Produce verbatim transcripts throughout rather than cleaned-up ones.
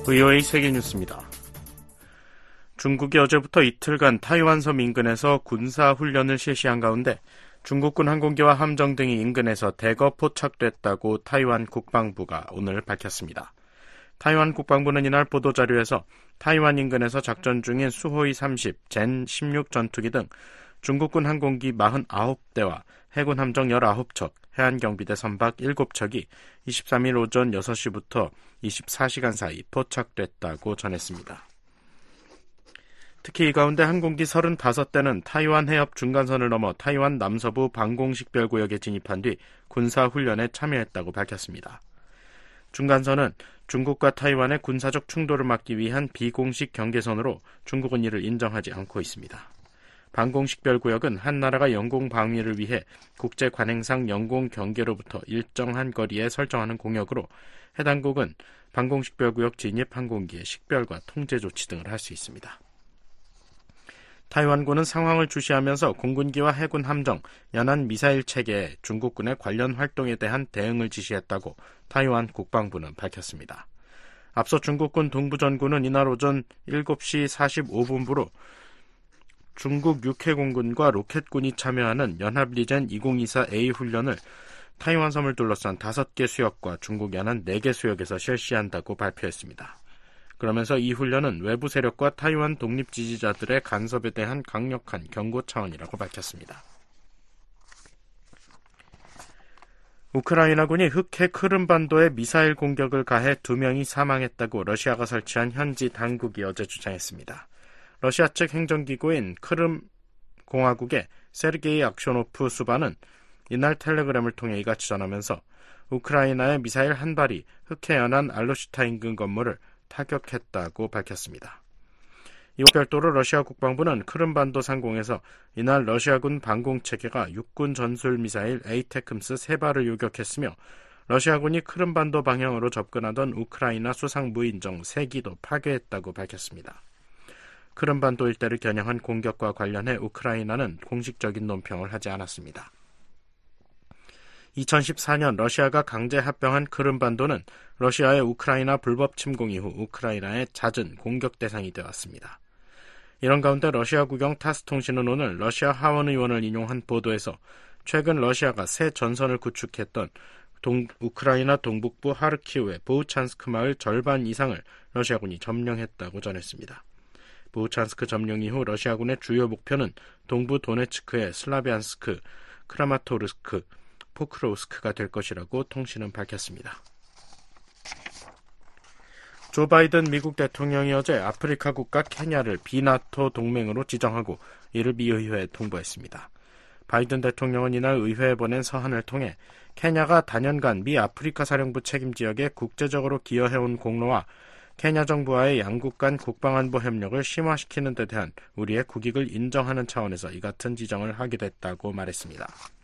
브이오에이 세계뉴스입니다. 중국이 어제부터 이틀간 타이완 섬 인근에서 군사훈련을 실시한 가운데 중국군 항공기와 함정 등이 인근에서 대거 포착됐다고 타이완 국방부가 오늘 밝혔습니다. 타이완 국방부는 이날 보도자료에서 타이완 인근에서 작전 중인 수호이 삼십, 젠 십육 전투기 등 중국군 항공기 사십구 대와 해군 함정 열아홉 척, 해안경비대 선박 일곱 척이 이십삼일 오전 여섯 시부터 이십사 시간 사이 포착됐다고 전했습니다. 특히 이 가운데 항공기 서른다섯 대는 타이완 해협 중간선을 넘어 타이완 남서부 방공식별구역에 진입한 뒤 군사훈련에 참여했다고 밝혔습니다. 중간선은 중국과 타이완의 군사적 충돌을 막기 위한 비공식 경계선으로 중국은 이를 인정하지 않고 있습니다. 방공식별구역은 한 나라가 영공 방위를 위해 국제관행상 영공 경계로부터 일정한 거리에 설정하는 공역으로 해당국은 방공식별구역 진입 항공기의 식별과 통제 조치 등을 할 수 있습니다. 타이완군은 상황을 주시하면서 공군기와 해군 함정, 연안 미사일 체계에 중국군의 관련 활동에 대한 대응을 지시했다고 타이완 국방부는 밝혔습니다. 앞서 중국군 동부전군은 이날 오전 일곱 시 사십오 분부로 중국 육 회 공군과 로켓군이 참여하는 연합리젠 이천이십사 에이 훈련을 타이완 섬을 둘러싼 다섯 개 수역과 중국 연안 네 개 수역에서 실시한다고 발표했습니다. 그러면서 이 훈련은 외부 세력과 타이완 독립 지지자들의 간섭에 대한 강력한 경고 차원이라고 밝혔습니다. 우크라이나군이 흑해 크림반도에 미사일 공격을 가해 두 명이 사망했다고 러시아가 설치한 현지 당국이 어제 주장했습니다. 러시아 측 행정기구인 크림 공화국의 세르게이 악쇼노프 수반은 이날 텔레그램을 통해 이같이 전하면서 우크라이나의 미사일 한 발이 흑해 연안 알로시타 인근 건물을 타격했다고 밝혔습니다. 이와 별도로 러시아 국방부는 크림반도 상공에서 이날 러시아군 방공체계가 육군 전술 미사일 에이테크엠스 세 발을 요격했으며 러시아군이 크림반도 방향으로 접근하던 우크라이나 수상 무인정 세 기도 파괴했다고 밝혔습니다. 크림반도 일대를 겨냥한 공격과 관련해 우크라이나는 공식적인 논평을 하지 않았습니다. 이천십사 년 러시아가 강제 합병한 크림반도는 러시아의 우크라이나 불법 침공 이후 우크라이나의 잦은 공격 대상이 되었습니다. 이런 가운데 러시아 국영 타스 통신은 오늘 러시아 하원 의원을 인용한 보도에서 최근 러시아가 새 전선을 구축했던 동, 우크라이나 동북부 하르키우의 보우찬스크 마을 절반 이상을 러시아군이 점령했다고 전했습니다. 보우찬스크 점령 이후 러시아군의 주요 목표는 동부 도네츠크의 슬라비안스크, 크라마토르스크, 포크로우스크가 될 것이라고 통신은 밝혔습니다. 조 바이든 미국 대통령이 어제 아프리카 국가 케냐를 비나토 동맹으로 지정하고 이를 미 의회에 통보했습니다. 바이든 대통령은 이날 의회에 보낸 서한을 통해 케냐가 단연간 미 아프리카 사령부 책임 지역에 국제적으로 기여해온 공로와 케냐 정부와의 양국 간 국방안보 협력을 심화시키는 데 대한 우리의 국익을 인정하는 차원에서 이 같은 지정을 하게 됐다고 말했습니다.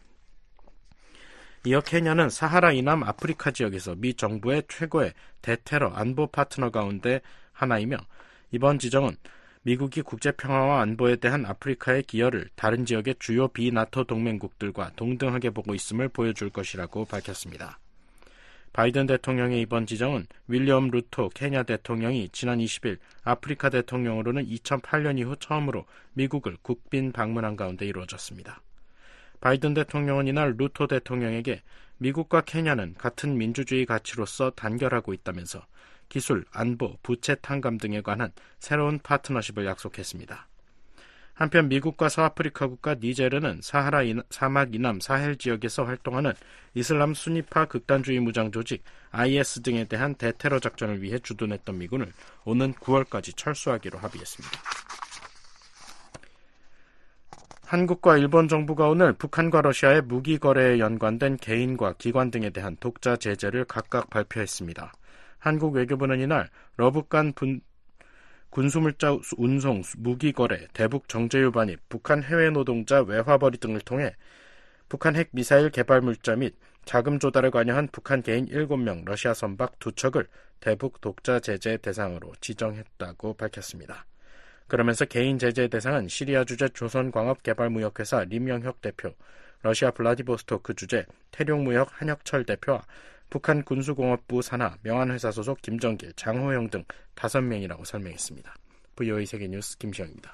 이어 케냐는 사하라 이남 아프리카 지역에서 미 정부의 최고의 대테러 안보 파트너 가운데 하나이며 이번 지정은 미국이 국제평화와 안보에 대한 아프리카의 기여를 다른 지역의 주요 비나토 동맹국들과 동등하게 보고 있음을 보여줄 것이라고 밝혔습니다. 바이든 대통령의 이번 지정은 윌리엄 루토 케냐 대통령이 지난 이십일 아프리카 대통령으로는 이천팔 년 이후 처음으로 미국을 국빈 방문한 가운데 이루어졌습니다. 바이든 대통령은 이날 루토 대통령에게 미국과 케냐는 같은 민주주의 가치로서 단결하고 있다면서 기술, 안보, 부채 탕감 등에 관한 새로운 파트너십을 약속했습니다. 한편 미국과 서아프리카 국가 니제르는 사하라 이나, 사막 이남 사헬 지역에서 활동하는 이슬람 수니파 극단주의 무장 조직 아이에스 등에 대한 대테러 작전을 위해 주둔했던 미군을 오는 구월까지 철수하기로 합의했습니다. 한국과 일본 정부가 오늘 북한과 러시아의 무기 거래에 연관된 개인과 기관 등에 대한 독자 제재를 각각 발표했습니다. 한국 외교부는 이날 러북 간 분, 군수물자 운송, 무기 거래, 대북 정제유 반입, 북한 해외 노동자 외화벌이 등을 통해 북한 핵 미사일 개발 물자 및 자금 조달에 관여한 북한 개인 일곱 명, 러시아 선박 두 척을 대북 독자 제재 대상으로 지정했다고 밝혔습니다. 그러면서 개인 제재 대상은 시리아 주재 조선광업개발무역회사 림영혁 대표, 러시아 블라디보스토크 주재 태룡무역 한혁철 대표와 북한 군수공업부 산하 명안회사 소속 김정길, 장호영 등 다섯 명이라고 설명했습니다. 브이오에이 세계뉴스 김시영입니다.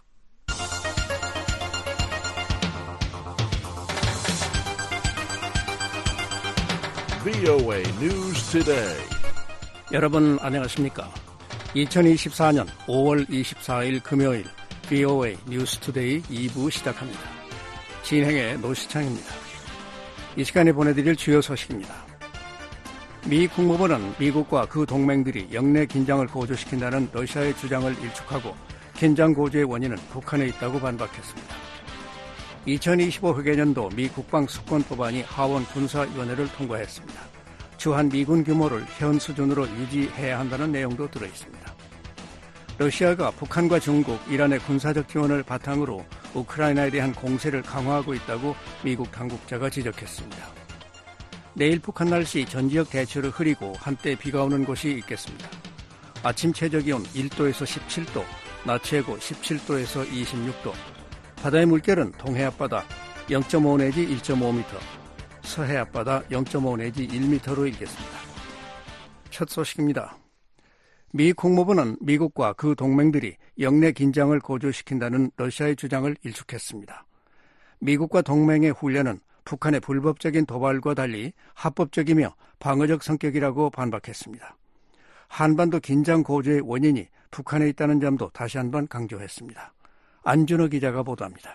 브이오에이 News Today. 여러분 안녕하십니까? 이천이십사년 오월 이십사일 금요일 브이오에이 뉴스 투데이 이 부 시작합니다. 진행의 노시창입니다. 이 시간에 보내드릴 주요 소식입니다. 미 국무부는 미국과 그 동맹들이 영내 긴장을 고조시킨다는 러시아의 주장을 일축하고 긴장 고조의 원인은 북한에 있다고 반박했습니다. 이천이십오 회계년도 미 국방수권 법안이 하원 군사위원회를 통과했습니다. 주한 미군 규모를 현 수준으로 유지해야 한다는 내용도 들어있습니다. 러시아가 북한과 중국, 이란의 군사적 지원을 바탕으로 우크라이나에 대한 공세를 강화하고 있다고 미국 당국자가 지적했습니다. 내일 북한 날씨 전지역 대체로 흐리고 한때 비가 오는 곳이 있겠습니다. 아침 최저기온 일 도에서 십칠 도, 낮 최고 십칠 도에서 이십육 도, 바다의 물결은 동해 앞바다 영 점 오 내지 일 점 오 미터, 서해 앞바다 영 점 오 내지 일 미터로 일겠습니다. 첫 소식입니다. 미 국무부는 미국과 그 동맹들이 영내 긴장을 고조시킨다는 러시아의 주장을 일축했습니다. 미국과 동맹의 훈련은 북한의 불법적인 도발과 달리 합법적이며 방어적 성격이라고 반박했습니다. 한반도 긴장 고조의 원인이 북한에 있다는 점도 다시 한번 강조했습니다. 안준호 기자가 보도합니다.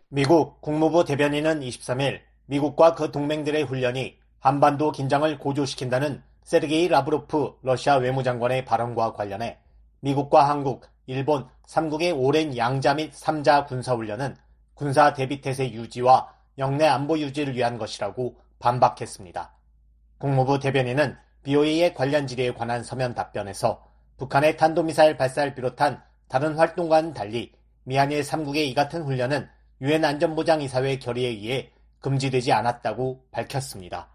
미국 국무부 대변인은 이십삼일 미국과 그 동맹들의 훈련이 한반도 긴장을 고조시킨다는 세르게이 라브로프 러시아 외무장관의 발언과 관련해 미국과 한국, 일본 삼국의 오랜 양자 및 삼자 군사훈련은 군사 대비태세 유지와 영내 안보 유지를 위한 것이라고 반박했습니다. 국무부 대변인은 브이오에이의 관련 질의에 관한 서면 답변에서 북한의 탄도미사일 발사를 비롯한 다른 활동과는 달리 미한일 삼국의 이 같은 훈련은 유엔 안전보장이사회 결의에 의해 금지되지 않았다고 밝혔습니다.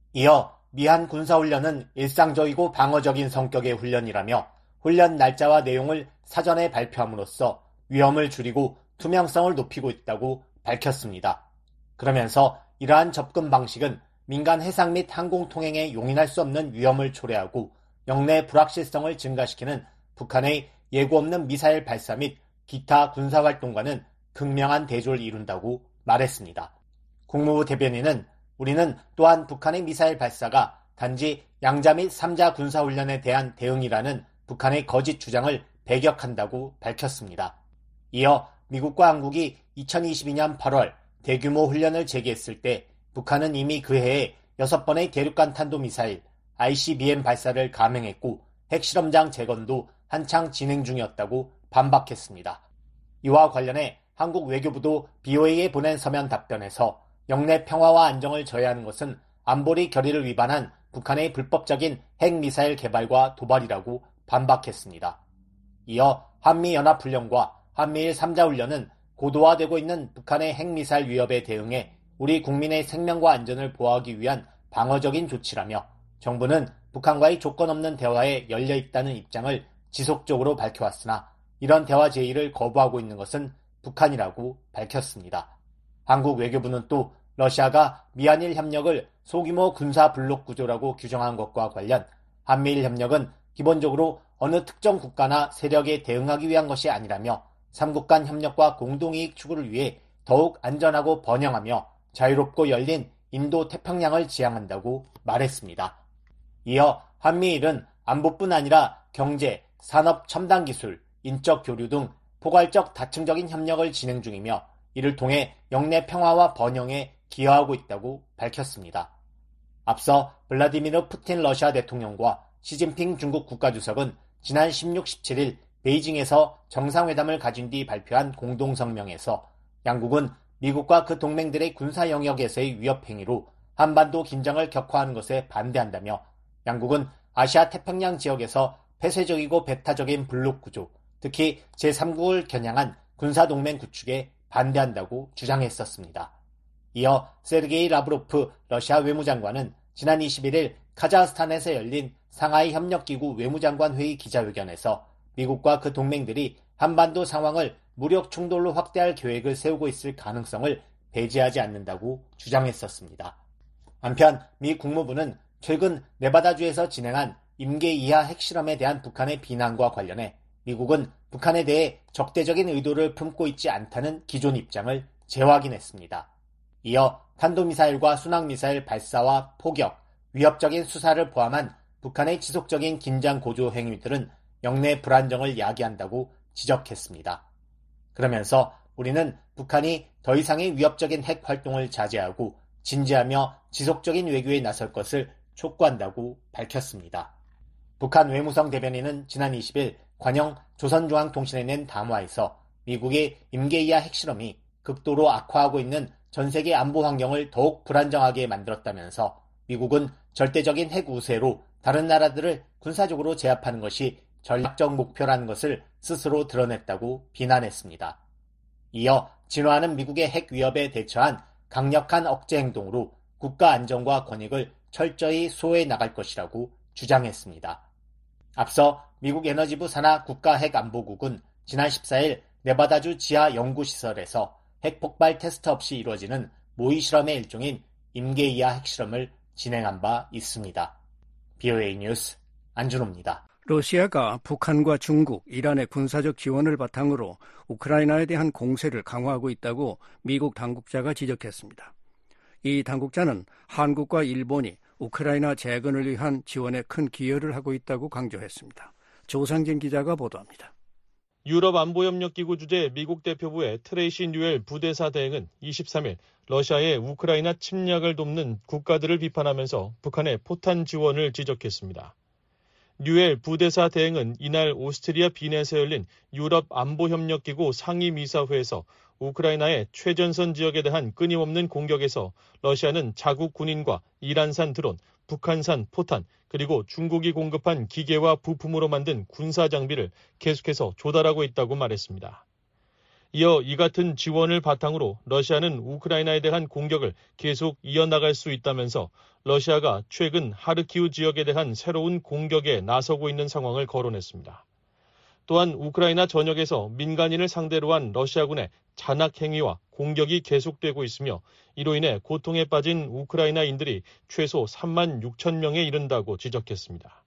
이어 미한 군사훈련은 일상적이고 방어적인 성격의 훈련이라며 훈련 날짜와 내용을 사전에 발표함으로써 위험을 줄이고 투명성을 높이고 있다고 밝혔습니다. 그러면서 이러한 접근 방식은 민간 해상 및 항공 통행에 용인할 수 없는 위험을 초래하고 영내 불확실성을 증가시키는 북한의 예고 없는 미사일 발사 및 기타 군사활동과는 극명한 대조를 이룬다고 말했습니다. 국무부 대변인은 우리는 또한 북한의 미사일 발사가 단지 양자 및 삼자 군사훈련에 대한 대응이라는 북한의 거짓 주장을 배격한다고 밝혔습니다. 이어 미국과 한국이 이천이십이년 팔월 대규모 훈련을 재개했을 때 북한은 이미 그 해에 여섯 번의 대륙간 탄도미사일 아이씨비엠 발사를 감행했고 핵실험장 재건도 한창 진행 중이었다고 반박했습니다. 이와 관련해 한국 외교부도 브이오에이에 보낸 서면 답변에서 영내 평화와 안정을 저해하는 것은 안보리 결의를 위반한 북한의 불법적인 핵미사일 개발과 도발이라고 반박했습니다. 이어 한미연합훈련과 한미일 삼자훈련은 고도화되고 있는 북한의 핵미사일 위협에 대응해 우리 국민의 생명과 안전을 보호하기 위한 방어적인 조치라며 정부는 북한과의 조건 없는 대화에 열려 있다는 입장을 지속적으로 밝혀왔으나 이런 대화 제의를 거부하고 있는 것은 북한이라고 밝혔습니다. 한국 외교부는 또 러시아가 미한일 협력을 소규모 군사 블록 구조라고 규정한 것과 관련 한미일 협력은 기본적으로 어느 특정 국가나 세력에 대응하기 위한 것이 아니라며 삼국 간 협력과 공동이익 추구를 위해 더욱 안전하고 번영하며 자유롭고 열린 인도 태평양을 지향한다고 말했습니다. 이어 한미일은 안보뿐 아니라 경제, 산업 첨단 기술, 인적 교류 등 포괄적 다층적인 협력을 진행 중이며 이를 통해 영내 평화와 번영에 기여하고 있다고 밝혔습니다. 앞서 블라디미르 푸틴 러시아 대통령과 시진핑 중국 국가주석은 지난 십육, 십칠일 베이징에서 정상회담을 가진 뒤 발표한 공동성명에서 양국은 미국과 그 동맹들의 군사 영역에서의 위협 행위로 한반도 긴장을 격화하는 것에 반대한다며 양국은 아시아 태평양 지역에서 폐쇄적이고 배타적인 블록 구조, 특히 제삼국을 겨냥한 군사동맹 구축에 반대한다고 주장했었습니다. 이어 세르게이 라브로프 러시아 외무장관은 지난 이십일일 카자흐스탄에서 열린 상하이 협력기구 외무장관 회의 기자회견에서 미국과 그 동맹들이 한반도 상황을 무력 충돌로 확대할 계획을 세우고 있을 가능성을 배제하지 않는다고 주장했었습니다. 한편 미 국무부는 최근 네바다주에서 진행한 임계 이하 핵실험에 대한 북한의 비난과 관련해 미국은 북한에 대해 적대적인 의도를 품고 있지 않다는 기존 입장을 재확인했습니다. 이어 탄도미사일과 순항미사일 발사와 포격, 위협적인 수사를 포함한 북한의 지속적인 긴장 고조 행위들은 영내 불안정을 야기한다고 지적했습니다. 그러면서 우리는 북한이 더 이상의 위협적인 핵 활동을 자제하고 진지하며 지속적인 외교에 나설 것을 촉구한다고 밝혔습니다. 북한 외무성 대변인은 지난 이십 일 관영 조선중앙통신에 낸 담화에서 미국의 임계 이하 핵실험이 극도로 악화하고 있는 전 세계 안보 환경을 더욱 불안정하게 만들었다면서 미국은 절대적인 핵 우세로 다른 나라들을 군사적으로 제압하는 것이 전략적 목표라는 것을 스스로 드러냈다고 비난했습니다. 이어 진화하는 미국의 핵 위협에 대처한 강력한 억제 행동으로 국가 안전과 권익을 철저히 수호해 나갈 것이라고 주장했습니다. 앞서 미국 에너지부 산하 국가핵안보국은 지난 십사 일 네바다주 지하 연구시설에서 핵폭발 테스트 없이 이루어지는 모의 실험의 일종인 임계 이하 핵실험을 진행한 바 있습니다. 비오에이 뉴스 안준호입니다. 러시아가 북한과 중국, 이란의 군사적 지원을 바탕으로 우크라이나에 대한 공세를 강화하고 있다고 미국 당국자가 지적했습니다. 이 당국자는 한국과 일본이 우크라이나 재건을 위한 지원에 큰 기여를 하고 있다고 강조했습니다. 조상진 기자가 보도합니다. 유럽 안보협력기구 주재 미국 대표부의 트레이시 뉴엘 부대사 대행은 이십삼 일 러시아의 우크라이나 침략을 돕는 국가들을 비판하면서 북한의 포탄 지원을 지적했습니다. 뉴엘 부대사 대행은 이날 오스트리아 빈에서 열린 유럽 안보협력기구 상임이사회에서 우크라이나의 최전선 지역에 대한 끊임없는 공격에서 러시아는 자국 군인과 이란산 드론, 북한산 포탄, 그리고 중국이 공급한 기계와 부품으로 만든 군사 장비를 계속해서 조달하고 있다고 말했습니다. 이어 이 같은 지원을 바탕으로 러시아는 우크라이나에 대한 공격을 계속 이어나갈 수 있다면서 러시아가 최근 하르키우 지역에 대한 새로운 공격에 나서고 있는 상황을 거론했습니다. 또한 우크라이나 전역에서 민간인을 상대로 한 러시아군의 잔악 행위와 공격이 계속되고 있으며 이로 인해 고통에 빠진 우크라이나인들이 최소 삼만 육천 명에 이른다고 지적했습니다.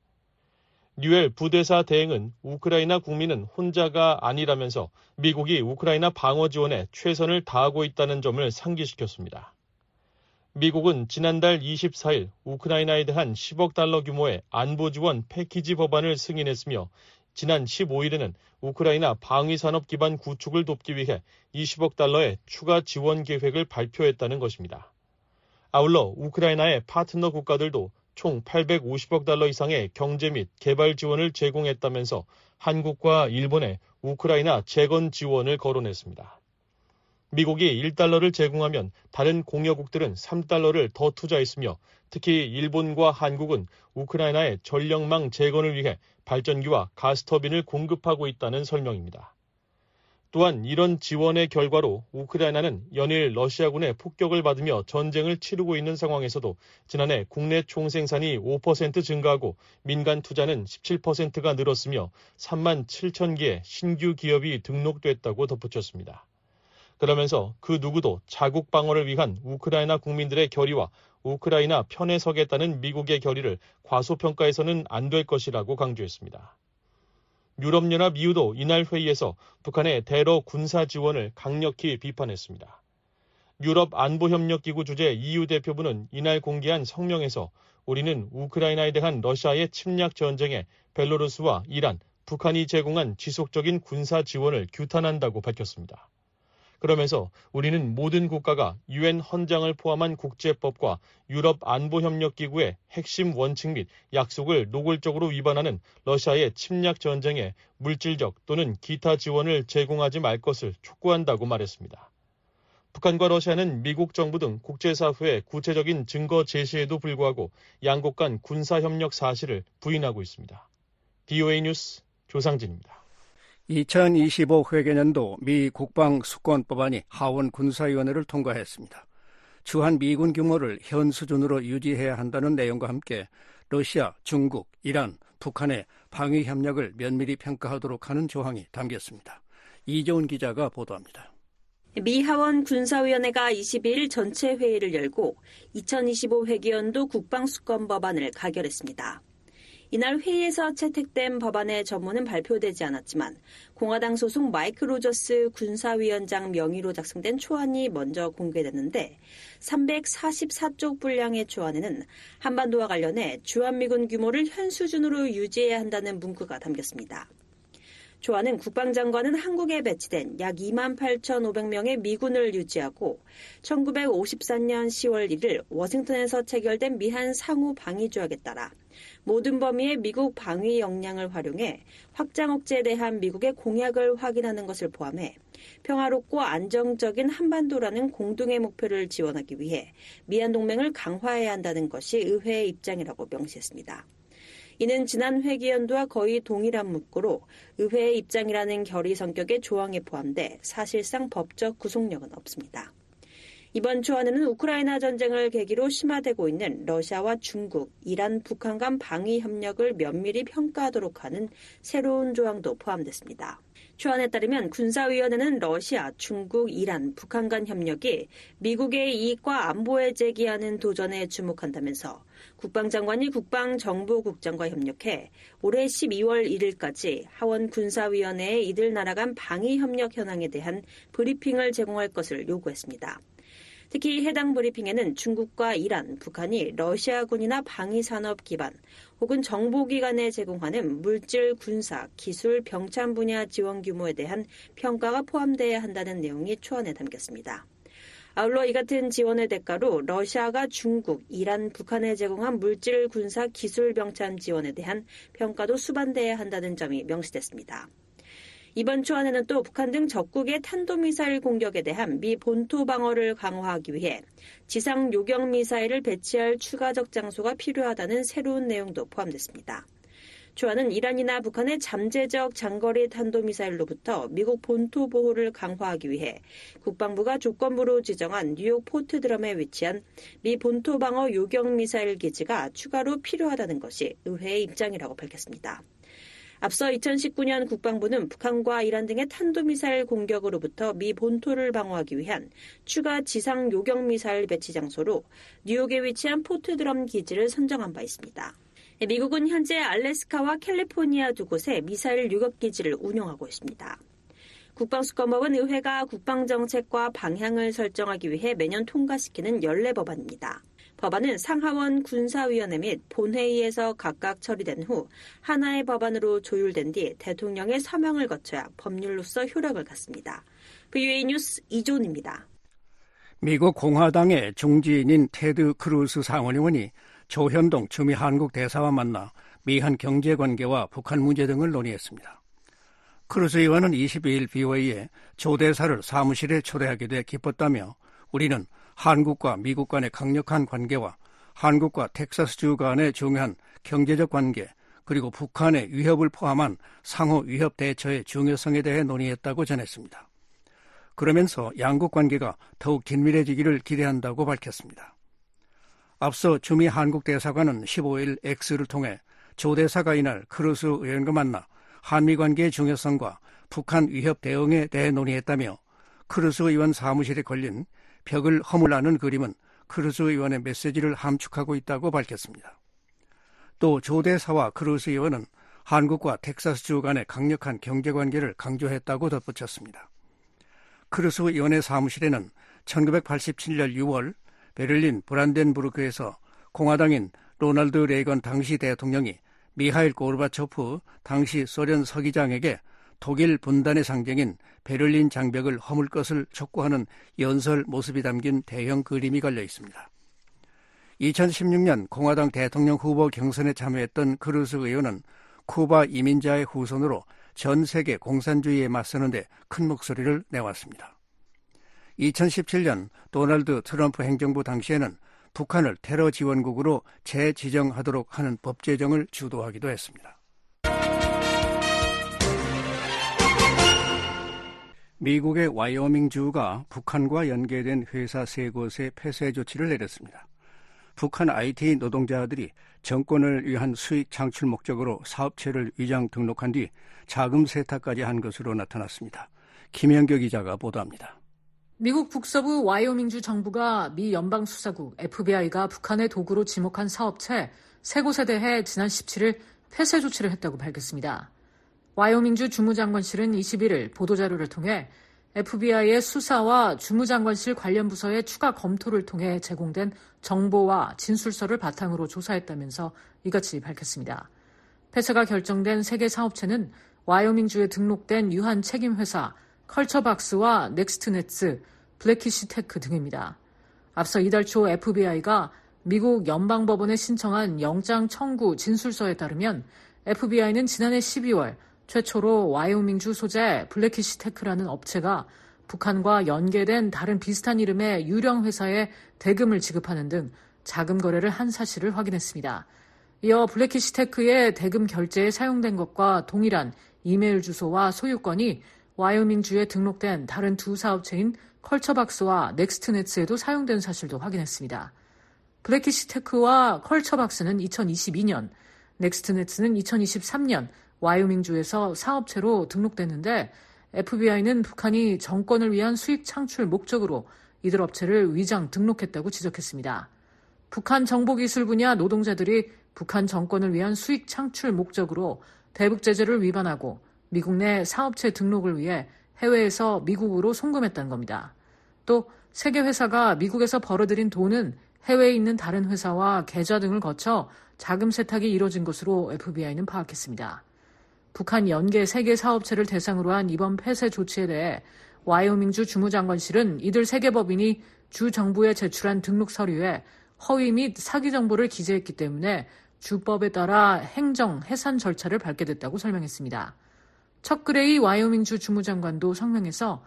뉴엘 부대사 대행은 우크라이나 국민은 혼자가 아니라면서 미국이 우크라이나 방어 지원에 최선을 다하고 있다는 점을 상기시켰습니다. 미국은 지난달 이십사 일 우크라이나에 대한 십억 달러 규모의 안보 지원 패키지 법안을 승인했으며 지난 십오 일에는 우크라이나 방위산업 기반 구축을 돕기 위해 이십억 달러의 추가 지원 계획을 발표했다는 것입니다. 아울러 우크라이나의 파트너 국가들도 총 팔백오십억 달러 이상의 경제 및 개발 지원을 제공했다면서 한국과 일본의 우크라이나 재건 지원을 거론했습니다. 미국이 일 달러를 제공하면 다른 공여국들은 삼 달러를 더 투자했으며 특히 일본과 한국은 우크라이나의 전력망 재건을 위해 발전기와 가스터빈을 공급하고 있다는 설명입니다. 또한 이런 지원의 결과로 우크라이나는 연일 러시아군의 폭격을 받으며 전쟁을 치르고 있는 상황에서도 지난해 국내 총생산이 오 퍼센트 증가하고 민간 투자는 십칠 퍼센트가 늘었으며 삼만 칠천 개의 신규 기업이 등록됐다고 덧붙였습니다. 그러면서 그 누구도 자국 방어를 위한 우크라이나 국민들의 결의와 우크라이나 편에 서겠다는 미국의 결의를 과소평가해서는 안 될 것이라고 강조했습니다. 유럽연합 이유도 이날 회의에서 북한의 대러 군사 지원을 강력히 비판했습니다. 유럽 안보협력기구 주재 이유 대표부는 이날 공개한 성명에서 우리는 우크라이나에 대한 러시아의 침략 전쟁에 벨로루스와 이란, 북한이 제공한 지속적인 군사 지원을 규탄한다고 밝혔습니다. 그러면서 우리는 모든 국가가 유엔 헌장을 포함한 국제법과 유럽 안보협력기구의 핵심 원칙 및 약속을 노골적으로 위반하는 러시아의 침략 전쟁에 물질적 또는 기타 지원을 제공하지 말 것을 촉구한다고 말했습니다. 북한과 러시아는 미국 정부 등 국제사회의 구체적인 증거 제시에도 불구하고 양국 간 군사협력 사실을 부인하고 있습니다. 비오에이 뉴스 조상진입니다. 이천이십오 회계년도 미 국방수권법안이 하원 군사위원회를 통과했습니다. 주한 미군 규모를 현 수준으로 유지해야 한다는 내용과 함께 러시아, 중국, 이란, 북한의 방위 협력을 면밀히 평가하도록 하는 조항이 담겼습니다. 이재훈 기자가 보도합니다. 미 하원 군사위원회가 이십이일 전체 회의를 열고 이천이십오 회기연도 국방수권 법안을 가결했습니다. 이날 회의에서 채택된 법안의 전문은 발표되지 않았지만 공화당 소속 마이크 로저스 군사위원장 명의로 작성된 초안이 먼저 공개됐는데 삼백사십사 쪽 분량의 초안에는 한반도와 관련해 주한미군 규모를 현 수준으로 유지해야 한다는 문구가 담겼습니다. 초안은 국방장관은 한국에 배치된 약 이만 팔천오백 명의 미군을 유지하고 천구백오십사년 시월 일일 워싱턴에서 체결된 미한 상호 방위 조약에 따라 모든 범위의 미국 방위 역량을 활용해 확장 억제에 대한 미국의 공약을 확인하는 것을 포함해 평화롭고 안정적인 한반도라는 공동의 목표를 지원하기 위해 미한 동맹을 강화해야 한다는 것이 의회의 입장이라고 명시했습니다. 이는 지난 회기연도와 거의 동일한 문구로 의회의 입장이라는 결의 성격의 조항에 포함돼 사실상 법적 구속력은 없습니다. 이번 초안에는 우크라이나 전쟁을 계기로 심화되고 있는 러시아와 중국, 이란, 북한 간 방위 협력을 면밀히 평가하도록 하는 새로운 조항도 포함됐습니다. 초안에 따르면 군사위원회는 러시아, 중국, 이란, 북한 간 협력이 미국의 이익과 안보에 제기하는 도전에 주목한다면서 국방장관이 국방정보국장과 협력해 올해 십이월 일일까지 하원 군사위원회에 이들 나라 간 방위협력 현황에 대한 브리핑을 제공할 것을 요구했습니다. 특히 해당 브리핑에는 중국과 이란, 북한이 러시아군이나 방위산업 기반 혹은 정보기관에 제공하는 물질, 군사, 기술, 병참 분야 지원 규모에 대한 평가가 포함돼야 한다는 내용이 초안에 담겼습니다. 아울러 이 같은 지원의 대가로 러시아가 중국, 이란, 북한에 제공한 물질, 군사, 기술, 병참 지원에 대한 평가도 수반돼야 한다는 점이 명시됐습니다. 이번 초안에는 또 북한 등 적국의 탄도미사일 공격에 대한 미 본토 방어를 강화하기 위해 지상 요격 미사일을 배치할 추가적 장소가 필요하다는 새로운 내용도 포함됐습니다. 초안은 이란이나 북한의 잠재적 장거리 탄도미사일로부터 미국 본토 보호를 강화하기 위해 국방부가 조건부로 지정한 뉴욕 포트드럼에 위치한 미 본토 방어 요격 미사일 기지가 추가로 필요하다는 것이 의회의 입장이라고 밝혔습니다. 앞서 이천십구년 국방부는 북한과 이란 등의 탄도미사일 공격으로부터 미 본토를 방어하기 위한 추가 지상 요격미사일 배치 장소로 뉴욕에 위치한 포트드럼 기지를 선정한 바 있습니다. 미국은 현재 알래스카와 캘리포니아 두 곳에 미사일 요격기지를 운영하고 있습니다. 국방수권법은 의회가 국방정책과 방향을 설정하기 위해 매년 통과시키는 연례 법안입니다. 법안은 상하원 군사위원회 및 본회의에서 각각 처리된 후 하나의 법안으로 조율된 뒤 대통령의 서명을 거쳐야 법률로서 효력을 갖습니다. 브이오에이 뉴스 이존입니다. 미국 공화당의 중진인 테드 크루스 상원의원이 조현동 주미 한국 대사와 만나 미한 경제관계와 북한 문제 등을 논의했습니다. 크루스 의원은 이십이일 브이오에이에 조 대사를 사무실에 초대하게 돼 기뻤다며 우리는 한국과 미국 간의 강력한 관계와 한국과 텍사스주 간의 중요한 경제적 관계 그리고 북한의 위협을 포함한 상호 위협 대처의 중요성에 대해 논의했다고 전했습니다. 그러면서 양국 관계가 더욱 긴밀해지기를 기대한다고 밝혔습니다. 앞서 주미 한국 대사관은 십오일 X를 통해 조 대사가 이날 크루스 의원과 만나 한미 관계의 중요성과 북한 위협 대응에 대해 논의했다며 크루스 의원 사무실에 걸린 벽을 허물라는 그림은 크루스 의원의 메시지를 함축하고 있다고 밝혔습니다. 또 조 대사와 크루스 의원은 한국과 텍사스주 간의 강력한 경제관계를 강조했다고 덧붙였습니다. 크루스 의원의 사무실에는 천구백팔십칠년 유월 베를린 브란덴부르크에서 공화당인 로널드 레이건 당시 대통령이 미하일 고르바초프 당시 소련 서기장에게 독일 분단의 상징인 베를린 장벽을 허물 것을 촉구하는 연설 모습이 담긴 대형 그림이 걸려 있습니다. 이천십육년 공화당 대통령 후보 경선에 참여했던 크루스 의원은 쿠바 이민자의 후손으로 전 세계 공산주의에 맞서는 데 큰 목소리를 내왔습니다. 이천십칠년 도널드 트럼프 행정부 당시에는 북한을 테러 지원국으로 재지정하도록 하는 법 제정을 주도하기도 했습니다. 미국의 와이오밍주가 북한과 연계된 회사 세 곳에 폐쇄 조치를 내렸습니다. 북한 아이티 노동자들이 정권을 위한 수익 창출 목적으로 사업체를 위장 등록한 뒤 자금 세탁까지 한 것으로 나타났습니다. 김현교 기자가 보도합니다. 미국 북서부 와이오밍주 정부가 미 연방수사국 에프비아이가 북한의 도구로 지목한 사업체 세 곳에 대해 지난 십칠일 폐쇄 조치를 했다고 밝혔습니다. 와이오밍주 주무장관실은 이십일일 보도자료를 통해 에프비아이의 수사와 주무장관실 관련 부서의 추가 검토를 통해 제공된 정보와 진술서를 바탕으로 조사했다면서 이같이 밝혔습니다. 폐쇄가 결정된 세 개 사업체는 와이오밍주에 등록된 유한 책임회사 컬처박스와 넥스트넷스, 블랙키시테크 등입니다. 앞서 이달 초 에프비아이가 미국 연방법원에 신청한 영장 청구 진술서에 따르면 에프비아이는 지난해 십이월 최초로 와이오밍주 소재 블랙키시테크라는 업체가 북한과 연계된 다른 비슷한 이름의 유령 회사에 대금을 지급하는 등 자금 거래를 한 사실을 확인했습니다. 이어 블랙키시테크의 대금 결제에 사용된 것과 동일한 이메일 주소와 소유권이 와이오밍주에 등록된 다른 두 사업체인 컬처박스와 넥스트넷스에도 사용된 사실도 확인했습니다. 블랙키시테크와 컬처박스는 이천이십이년, 넥스트넷스는 이천이십삼년 와이오밍주에서 사업체로 등록됐는데 에프비아이는 북한이 정권을 위한 수익 창출 목적으로 이들 업체를 위장 등록했다고 지적했습니다. 북한 정보기술 분야 노동자들이 북한 정권을 위한 수익 창출 목적으로 대북 제재를 위반하고 미국 내 사업체 등록을 위해 해외에서 미국으로 송금했다는 겁니다. 또 세계 회사가 미국에서 벌어들인 돈은 해외에 있는 다른 회사와 계좌 등을 거쳐 자금 세탁이 이뤄진 것으로 에프비아이는 파악했습니다. 북한 연계 세 개 사업체를 대상으로 한 이번 폐쇄 조치에 대해 와이오밍주 주무장관실은 이들 세 개 법인이 주 정부에 제출한 등록 서류에 허위 및 사기 정보를 기재했기 때문에 주법에 따라 행정, 해산 절차를 밟게 됐다고 설명했습니다. 척 그레이 와이오밍주 주무장관도 성명에서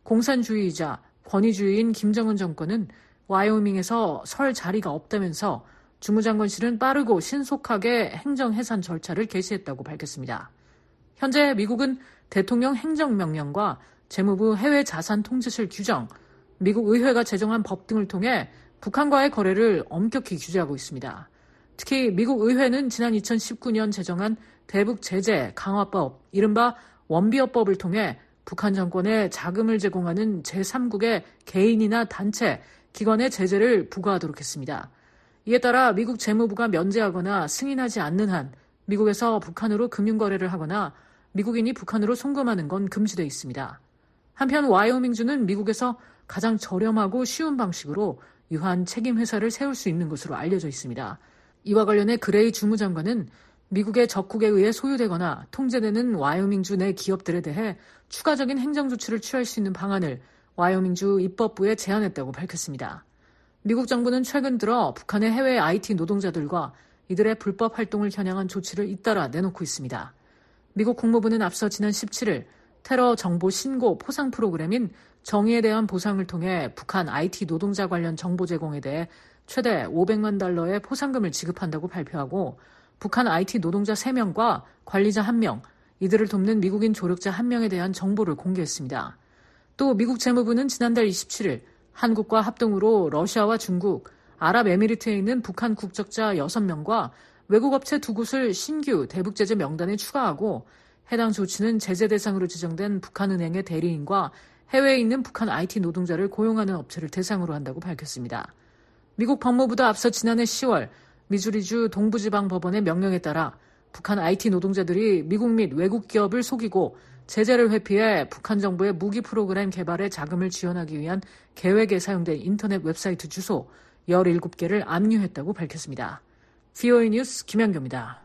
공산주의이자 권위주의인 김정은 정권은 와이오밍에서 설 자리가 없다면서 주무장관실은 빠르고 신속하게 행정 해산 절차를 개시했다고 밝혔습니다. 현재 미국은 대통령 행정명령과 재무부 해외자산통제실 규정, 미국 의회가 제정한 법 등을 통해 북한과의 거래를 엄격히 규제하고 있습니다. 특히 미국 의회는 지난 이천십구년 제정한 대북 제재 강화법, 이른바 원비어법을 통해 북한 정권에 자금을 제공하는 제삼국의 개인이나 단체, 기관의 제재를 부과하도록 했습니다. 이에 따라 미국 재무부가 면제하거나 승인하지 않는 한 미국에서 북한으로 금융거래를 하거나 미국인이 북한으로 송금하는 건 금지되어 있습니다. 한편 와이오밍주는 미국에서 가장 저렴하고 쉬운 방식으로 유한 책임회사를 세울 수 있는 것으로 알려져 있습니다. 이와 관련해 그레이 주무장관은 미국의 적국에 의해 소유되거나 통제되는 와이오밍주 내 기업들에 대해 추가적인 행정조치를 취할 수 있는 방안을 와이오밍주 입법부에 제안했다고 밝혔습니다. 미국 정부는 최근 들어 북한의 해외 아이티 노동자들과 이들의 불법 활동을 겨냥한 조치를 잇따라 내놓고 있습니다. 미국 국무부는 앞서 지난 십칠일 테러 정보 신고 포상 프로그램인 정의에 대한 보상을 통해 북한 아이티 노동자 관련 정보 제공에 대해 최대 오백만 달러의 포상금을 지급한다고 발표하고 북한 아이티 노동자 세 명과 관리자 한 명, 이들을 돕는 미국인 조력자 한 명에 대한 정보를 공개했습니다. 또 미국 재무부는 지난달 이십칠일 한국과 합동으로 러시아와 중국, 아랍에미리트에 있는 북한 국적자 여섯 명과 외국 업체 두 곳을 신규 대북 제재 명단에 추가하고 해당 조치는 제재 대상으로 지정된 북한은행의 대리인과 해외에 있는 북한 아이티 노동자를 고용하는 업체를 대상으로 한다고 밝혔습니다. 미국 법무부도 앞서 지난해 시월 미주리주 동부지방법원의 명령에 따라 북한 아이티 노동자들이 미국 및 외국 기업을 속이고 제재를 회피해 북한 정부의 무기 프로그램 개발에 자금을 지원하기 위한 계획에 사용된 인터넷 웹사이트 주소 열일곱 개를 압류했다고 밝혔습니다. 브이오에이 뉴스 김현규입니다.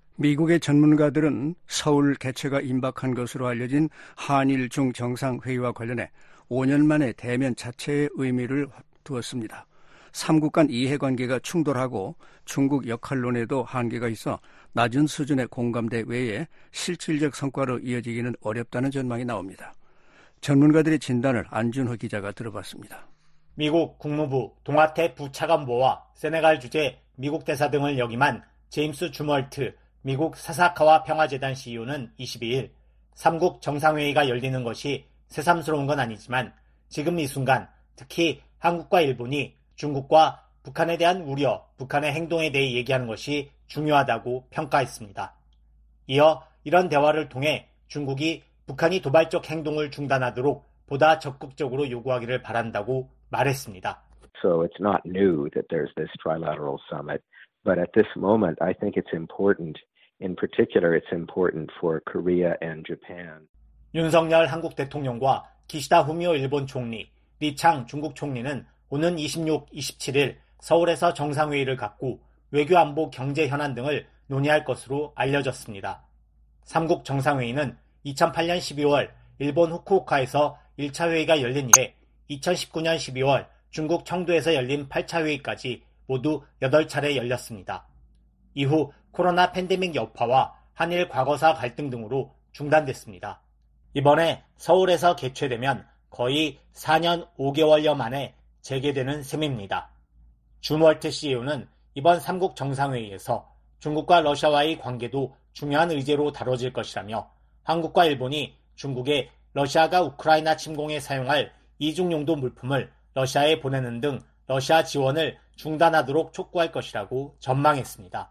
미국의 전문가들은 서울 개최가 임박한 것으로 알려진 한일 중 정상회의와 관련해 오 년 만에 대면 자체의 의미를 두었습니다. 삼국 간 이해관계가 충돌하고 중국 역할론에도 한계가 있어 낮은 수준의 공감대 외에 실질적 성과로 이어지기는 어렵다는 전망이 나옵니다. 전문가들의 진단을 안준호 기자가 들어봤습니다. 미국 국무부 동아태 부차관보와 세네갈 주재 미국 대사 등을 역임한 제임스 주멀트 미국 사사카와 평화재단 씨이오는 이십이일 삼국 정상회의가 열리는 것이 새삼스러운 건 아니지만 지금 이 순간 특히 한국과 일본이 중국과 북한에 대한 우려, 북한의 행동에 대해 얘기하는 것이 중요하다고 평가했습니다. 이어 이런 대화를 통해 중국이 북한이 도발적 행동을 중단하도록 보다 적극적으로 요구하기를 바란다고 말했습니다. So it's not new that there's this trilateral summit, but at this moment I think it's important. In particular, it's important for Korea and Japan. 윤석열 한국 대통령과 기시다 후미오 일본 총리, 리창 중국 총리는 오는 이십육, 이십칠일 서울에서 정상회의를 갖고 외교 안보 경제 현안 등을 논의할 것으로 알려졌습니다. 삼국 정상회의는 이천팔년 십이월 일본 후쿠오카에서 일 차 회의가 열린 이래 이천십구년 십이월 중국 청두에서 열린 팔 차 회의까지 모두 여덟 차례 열렸습니다. 이후 코로나 팬데믹 여파와 한일 과거사 갈등 등으로 중단됐습니다. 이번에 서울에서 개최되면 거의 사 년 오 개월여 만에 재개되는 셈입니다. 준월트 씨이오는 이번 삼국 정상회의에서 중국과 러시아와의 관계도 중요한 의제로 다뤄질 것이라며 한국과 일본이 중국에 러시아가 우크라이나 침공에 사용할 이중용도 물품을 러시아에 보내는 등 러시아 지원을 중단하도록 촉구할 것이라고 전망했습니다.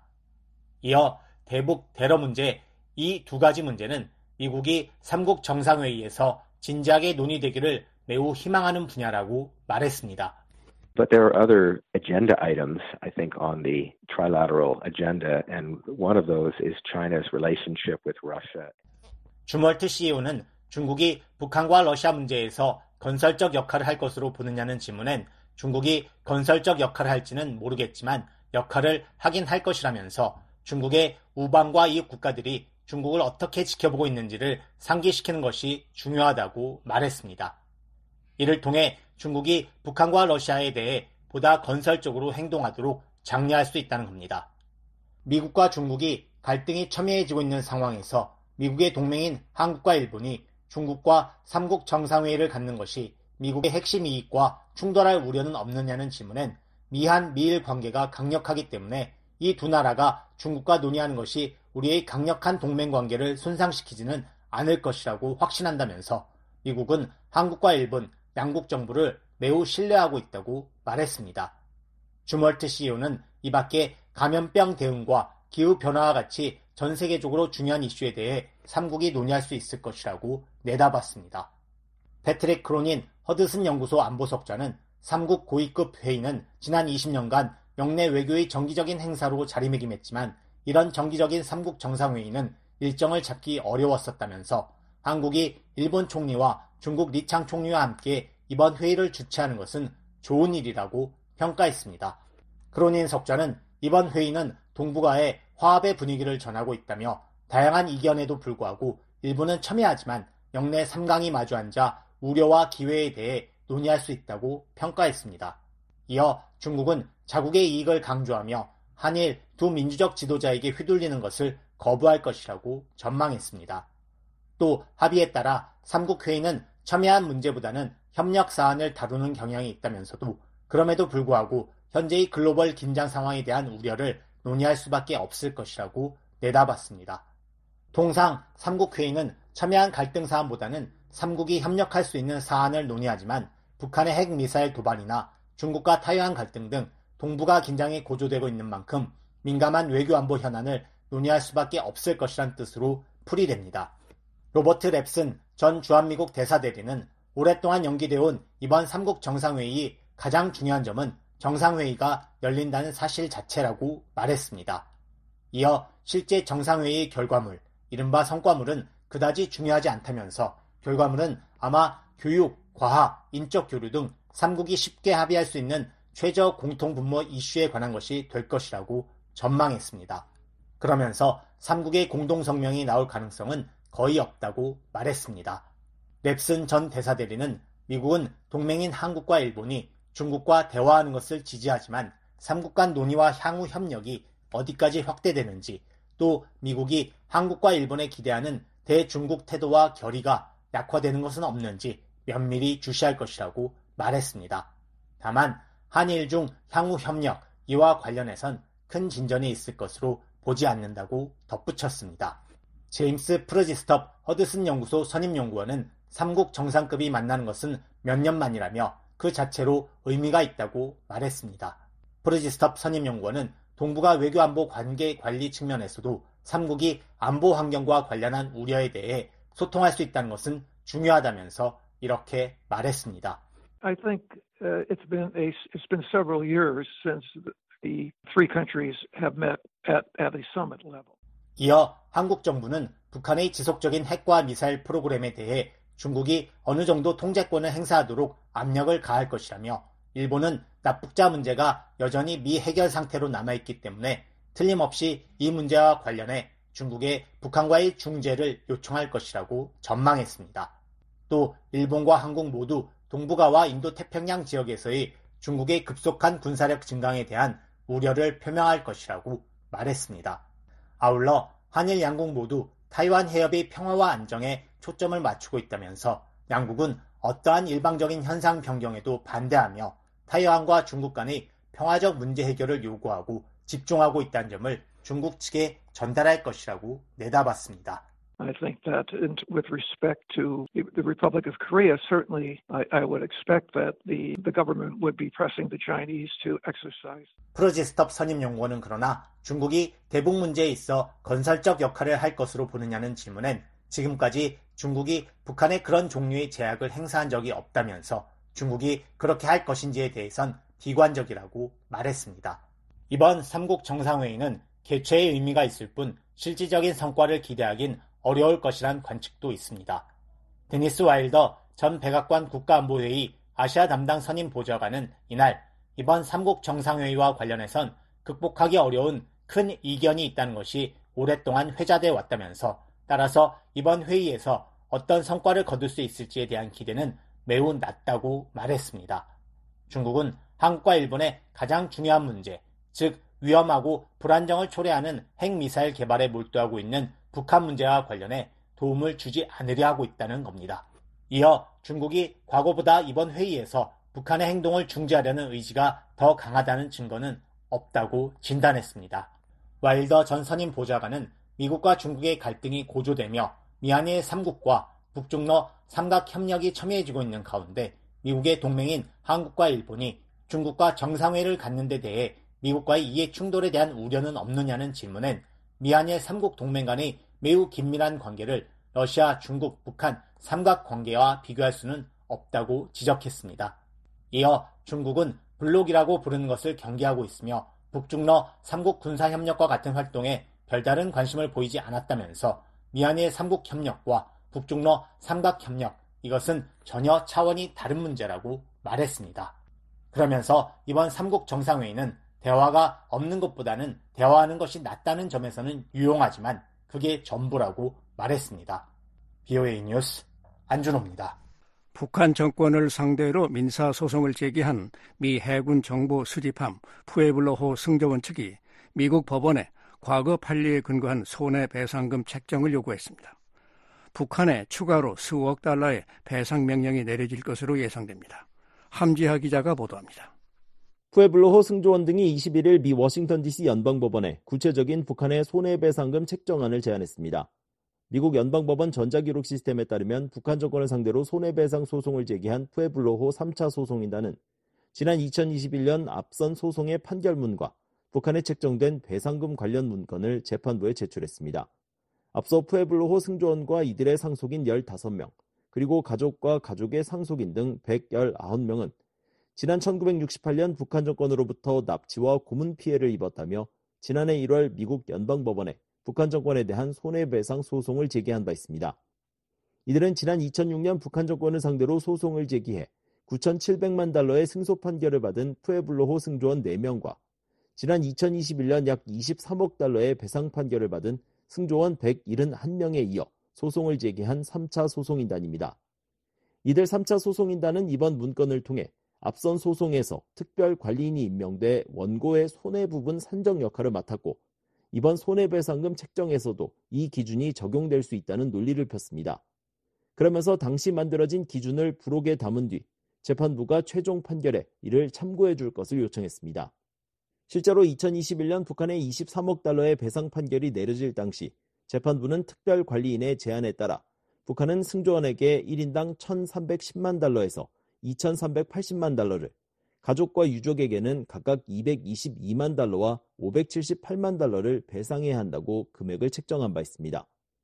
이어 대북 대러 문제 이 두 가지 문제는 미국이 삼국 정상회의에서 진지하게 논의되기를 매우 희망하는 분야라고 말했습니다. But there are other agenda items, I think, on the trilateral agenda, and one of those is China's relationship with Russia. 줌월트 씨이오는 중국이 북한과 러시아 문제에서 건설적 역할을 할 것으로 보느냐는 질문엔 중국이 건설적 역할을 할지는 모르겠지만 역할을 하긴 할 것이라면서 중국의 우방과 이웃 국가들이 중국을 어떻게 지켜보고 있는지를 상기시키는 것이 중요하다고 말했습니다. 이를 통해 중국이 북한과 러시아에 대해 보다 건설적으로 행동하도록 장려할 수 있다는 겁니다. 미국과 중국이 갈등이 첨예해지고 있는 상황에서 미국의 동맹인 한국과 일본이 중국과 삼국 정상회의를 갖는 것이 미국의 핵심 이익과 충돌할 우려는 없느냐는 질문엔 미한 미일 관계가 강력하기 때문에 이 두 나라가 중국과 논의하는 것이 우리의 강력한 동맹관계를 손상시키지는 않을 것이라고 확신한다면서 미국은 한국과 일본 양국 정부를 매우 신뢰하고 있다고 말했습니다. 줌월트 씨이오는 이 밖에 감염병 대응과 기후변화와 같이 전 세계적으로 중요한 이슈에 대해 삼국이 논의할 수 있을 것이라고 내다봤습니다. 패트릭 크로닌 허드슨 연구소 안보석자는 삼국 고위급 회의는 지난 이십 년간 영내 외교의 정기적인 행사로 자리매김했지만 이런 정기적인 삼국 정상회의는 일정을 잡기 어려웠었다면서 한국이 일본 총리와 중국 리창 총리와 함께 이번 회의를 주최하는 것은 좋은 일이라고 평가했습니다. 크로닌 석자는 이번 회의는 동북아의 화합의 분위기를 전하고 있다며 다양한 이견에도 불구하고 일본은 첨예하지만 영내 삼강이 마주 앉아 우려와 기회에 대해 논의할 수 있다고 평가했습니다. 이어 중국은 자국의 이익을 강조하며 한일 두 민주적 지도자에게 휘둘리는 것을 거부할 것이라고 전망했습니다. 또 합의에 따라 삼국회의는 첨예한 문제보다는 협력 사안을 다루는 경향이 있다면서도 그럼에도 불구하고 현재의 글로벌 긴장 상황에 대한 우려를 논의할 수밖에 없을 것이라고 내다봤습니다. 통상 삼국회의는 첨예한 갈등 사안보다는 삼국이 협력할 수 있는 사안을 논의하지만 북한의 핵미사일 도발이나 중국과 타이완 갈등 등 동북아 긴장이 고조되고 있는 만큼 민감한 외교안보 현안을 논의할 수밖에 없을 것이란 뜻으로 풀이됩니다. 로버트 랩슨 전 주한미국 대사대리는 오랫동안 연기되어 온 이번 삼국 정상회의 가장 중요한 점은 정상회의가 열린다는 사실 자체라고 말했습니다. 이어 실제 정상회의 결과물, 이른바 성과물은 그다지 중요하지 않다면서 결과물은 아마 교육, 과학, 인적 교류 등 삼국이 쉽게 합의할 수 있는 최저 공통분모 이슈에 관한 것이 될 것이라고 전망했습니다. 그러면서 삼국의 공동성명이 나올 가능성은 거의 없다고 말했습니다. 랩슨 전 대사대리는 미국은 동맹인 한국과 일본이 중국과 대화하는 것을 지지하지만 삼국 간 논의와 향후 협력이 어디까지 확대되는지 또 미국이 한국과 일본에 기대하는 대중국 태도와 결의가 약화되는 것은 없는지 면밀히 주시할 것이라고 말했습니다. 다만 한일 중 향후 협력 이와 관련해선 큰 진전이 있을 것으로 보지 않는다고 덧붙였습니다. 제임스 프르지스톱 허드슨 연구소 선임연구원은 삼국 정상급이 만나는 것은 몇 년 만이라며 그 자체로 의미가 있다고 말했습니다. 프르지스톱 선임연구원은 동북아 외교안보 관계 관리 측면에서도 삼국이 안보 환경과 관련한 우려에 대해 소통할 수 있다는 것은 중요하다면서 이렇게 말했습니다. I think uh, it's been a, it's been several years since the three countries have met at, at a summit level. 이어 한국 정부는 북한의 지속적인 핵과 미사일 프로그램에 대해 중국이 어느 정도 통제권을 행사하도록 압력을 가할 것이라며 일본은 납북자 문제가 여전히 미해결 상태로 남아있기 때문에 틀림없이 이 문제와 관련해 중국에 북한과의 중재를 요청할 것이라고 전망했습니다. 또 일본과 한국 모두 동북아와 인도태평양 지역에서의 중국의 급속한 군사력 증강에 대한 우려를 표명할 것이라고 말했습니다. 아울러 한일 양국 모두 타이완 해협의 평화와 안정에 초점을 맞추고 있다면서 양국은 어떠한 일방적인 현상 변경에도 반대하며 타이완과 중국 간의 평화적 문제 해결을 요구하고 집중하고 있다는 점을 중국 측에 전달할 것이라고 내다봤습니다. I think that with respect to the Republic of Korea, certainly I, I would expect that the, the government would be pressing the Chinese to exercise. 프로지스톱 선임연구원은 그러나 중국이 대북 문제에 있어 건설적 역할을 할 것으로 보느냐는 질문엔 지금까지 중국이 북한에 그런 종류의 제약을 행사한 적이 없다면서 중국이 그렇게 할 것인지에 대해선 비관적이라고 말했습니다. 이번 삼국 정상회의는 개최의 의미가 있을 뿐 실질적인 성과를 기대하긴 어려울 것이란 관측도 있습니다. 데니스 와일더 전 백악관 국가안보회의 아시아 담당 선임 보좌관은 이날 이번 삼국 정상회의와 관련해선 극복하기 어려운 큰 이견이 있다는 것이 오랫동안 회자돼 왔다면서 따라서 이번 회의에서 어떤 성과를 거둘 수 있을지에 대한 기대는 매우 낮다고 말했습니다. 중국은 한국과 일본의 가장 중요한 문제, 즉 위험하고 불안정을 초래하는 핵미사일 개발에 몰두하고 있는 북한 문제와 관련해 도움을 주지 않으려 하고 있다는 겁니다. 이어 중국이 과거보다 이번 회의에서 북한의 행동을 중지하려는 의지가 더 강하다는 증거는 없다고 진단했습니다. 와일더 전 선임 보좌관은 미국과 중국의 갈등이 고조되며 미한일 삼국과 북중러 삼각협력이 첨예해지고 있는 가운데 미국의 동맹인 한국과 일본이 중국과 정상회의를 갖는 데 대해 미국과의 이해 충돌에 대한 우려는 없느냐는 질문엔 미한일 삼국 동맹 간의 매우 긴밀한 관계를 러시아, 중국, 북한 삼각관계와 비교할 수는 없다고 지적했습니다. 이어 중국은 블록이라고 부르는 것을 경계하고 있으며 북중러 삼국 군사협력과 같은 활동에 별다른 관심을 보이지 않았다면서 미한일 삼국협력과 북중러 삼각협력, 이것은 전혀 차원이 다른 문제라고 말했습니다. 그러면서 이번 삼국 정상회의는 대화가 없는 것보다는 대화하는 것이 낫다는 점에서는 유용하지만 그게 전부라고 말했습니다. 비오에이 뉴스 안준호입니다. 북한 정권을 상대로 민사소송을 제기한 미 해군 정보 수집함 푸에블로호 승조원 측이 미국 법원에 과거 판례에 근거한 손해배상금 책정을 요구했습니다. 북한에 추가로 수억 달러의 배상 명령이 내려질 것으로 예상됩니다. 함지하 기자가 보도합니다. 푸에블로호 승조원 등이 이십일일 미 워싱턴 디씨 연방법원에 구체적인 북한의 손해배상금 책정안을 제안했습니다. 미국 연방법원 전자기록 시스템에 따르면 북한 정권을 상대로 손해배상 소송을 제기한 푸에블로호 삼 차 소송인단은 지난 이천이십일년 앞선 소송의 판결문과 북한에 책정된 배상금 관련 문건을 재판부에 제출했습니다. 앞서 푸에블로호 승조원과 이들의 상속인 열다섯 명, 그리고 가족과 가족의 상속인 등 백십구 명은 지난 천구백육십팔년 북한 정권으로부터 납치와 고문 피해를 입었다며 지난해 일월 미국 연방법원에 북한 정권에 대한 손해배상 소송을 제기한 바 있습니다. 이들은 지난 이천육년 북한 정권을 상대로 소송을 제기해 구천칠백만 달러의 승소 판결을 받은 푸에블로호 승조원 네 명과 지난 이천이십일년 약 이십삼억 달러의 배상 판결을 받은 승조원 백칠십일 명에 이어 소송을 제기한 삼 차 소송인단입니다. 이들 삼 차 소송인단은 이번 문건을 통해 앞선 소송에서 특별관리인이 임명돼 원고의 손해 부분 산정 역할을 맡았고 이번 손해배상금 책정에서도 이 기준이 적용될 수 있다는 논리를 폈습니다. 그러면서 당시 만들어진 기준을 부록에 담은 뒤 재판부가 최종 판결에 이를 참고해 줄 것을 요청했습니다. 실제로 이천이십일년 북한의 이십삼억 달러의 배상 판결이 내려질 당시 재판부는 특별관리인의 제안에 따라 북한은 승조원에게 일 인당 천삼백십만 달러에서 이천삼백팔십만 달러를, 가족과 유족에게는 각각 이백이십이만 달러와 오백칠십팔만 달러를 배상해야 한다고 금액을 책정한 바 있습니다.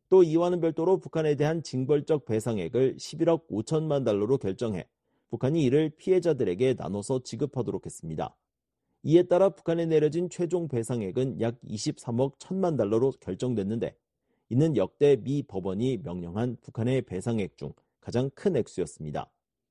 또 이와는 별도로 북한에 대한 징벌적 배상액을 십일억 오천만 달러로 결정해 북한이 이를 피해자들에게 나눠서 지급하도록 했습니다. 이에 따라 북한에 내려진 최종 배상액은 약 이십삼억 천만 달러로 결정됐는데 이는 역대 미 법원이 명령한 북한의 배상액 중 가장 큰 액수였습니다.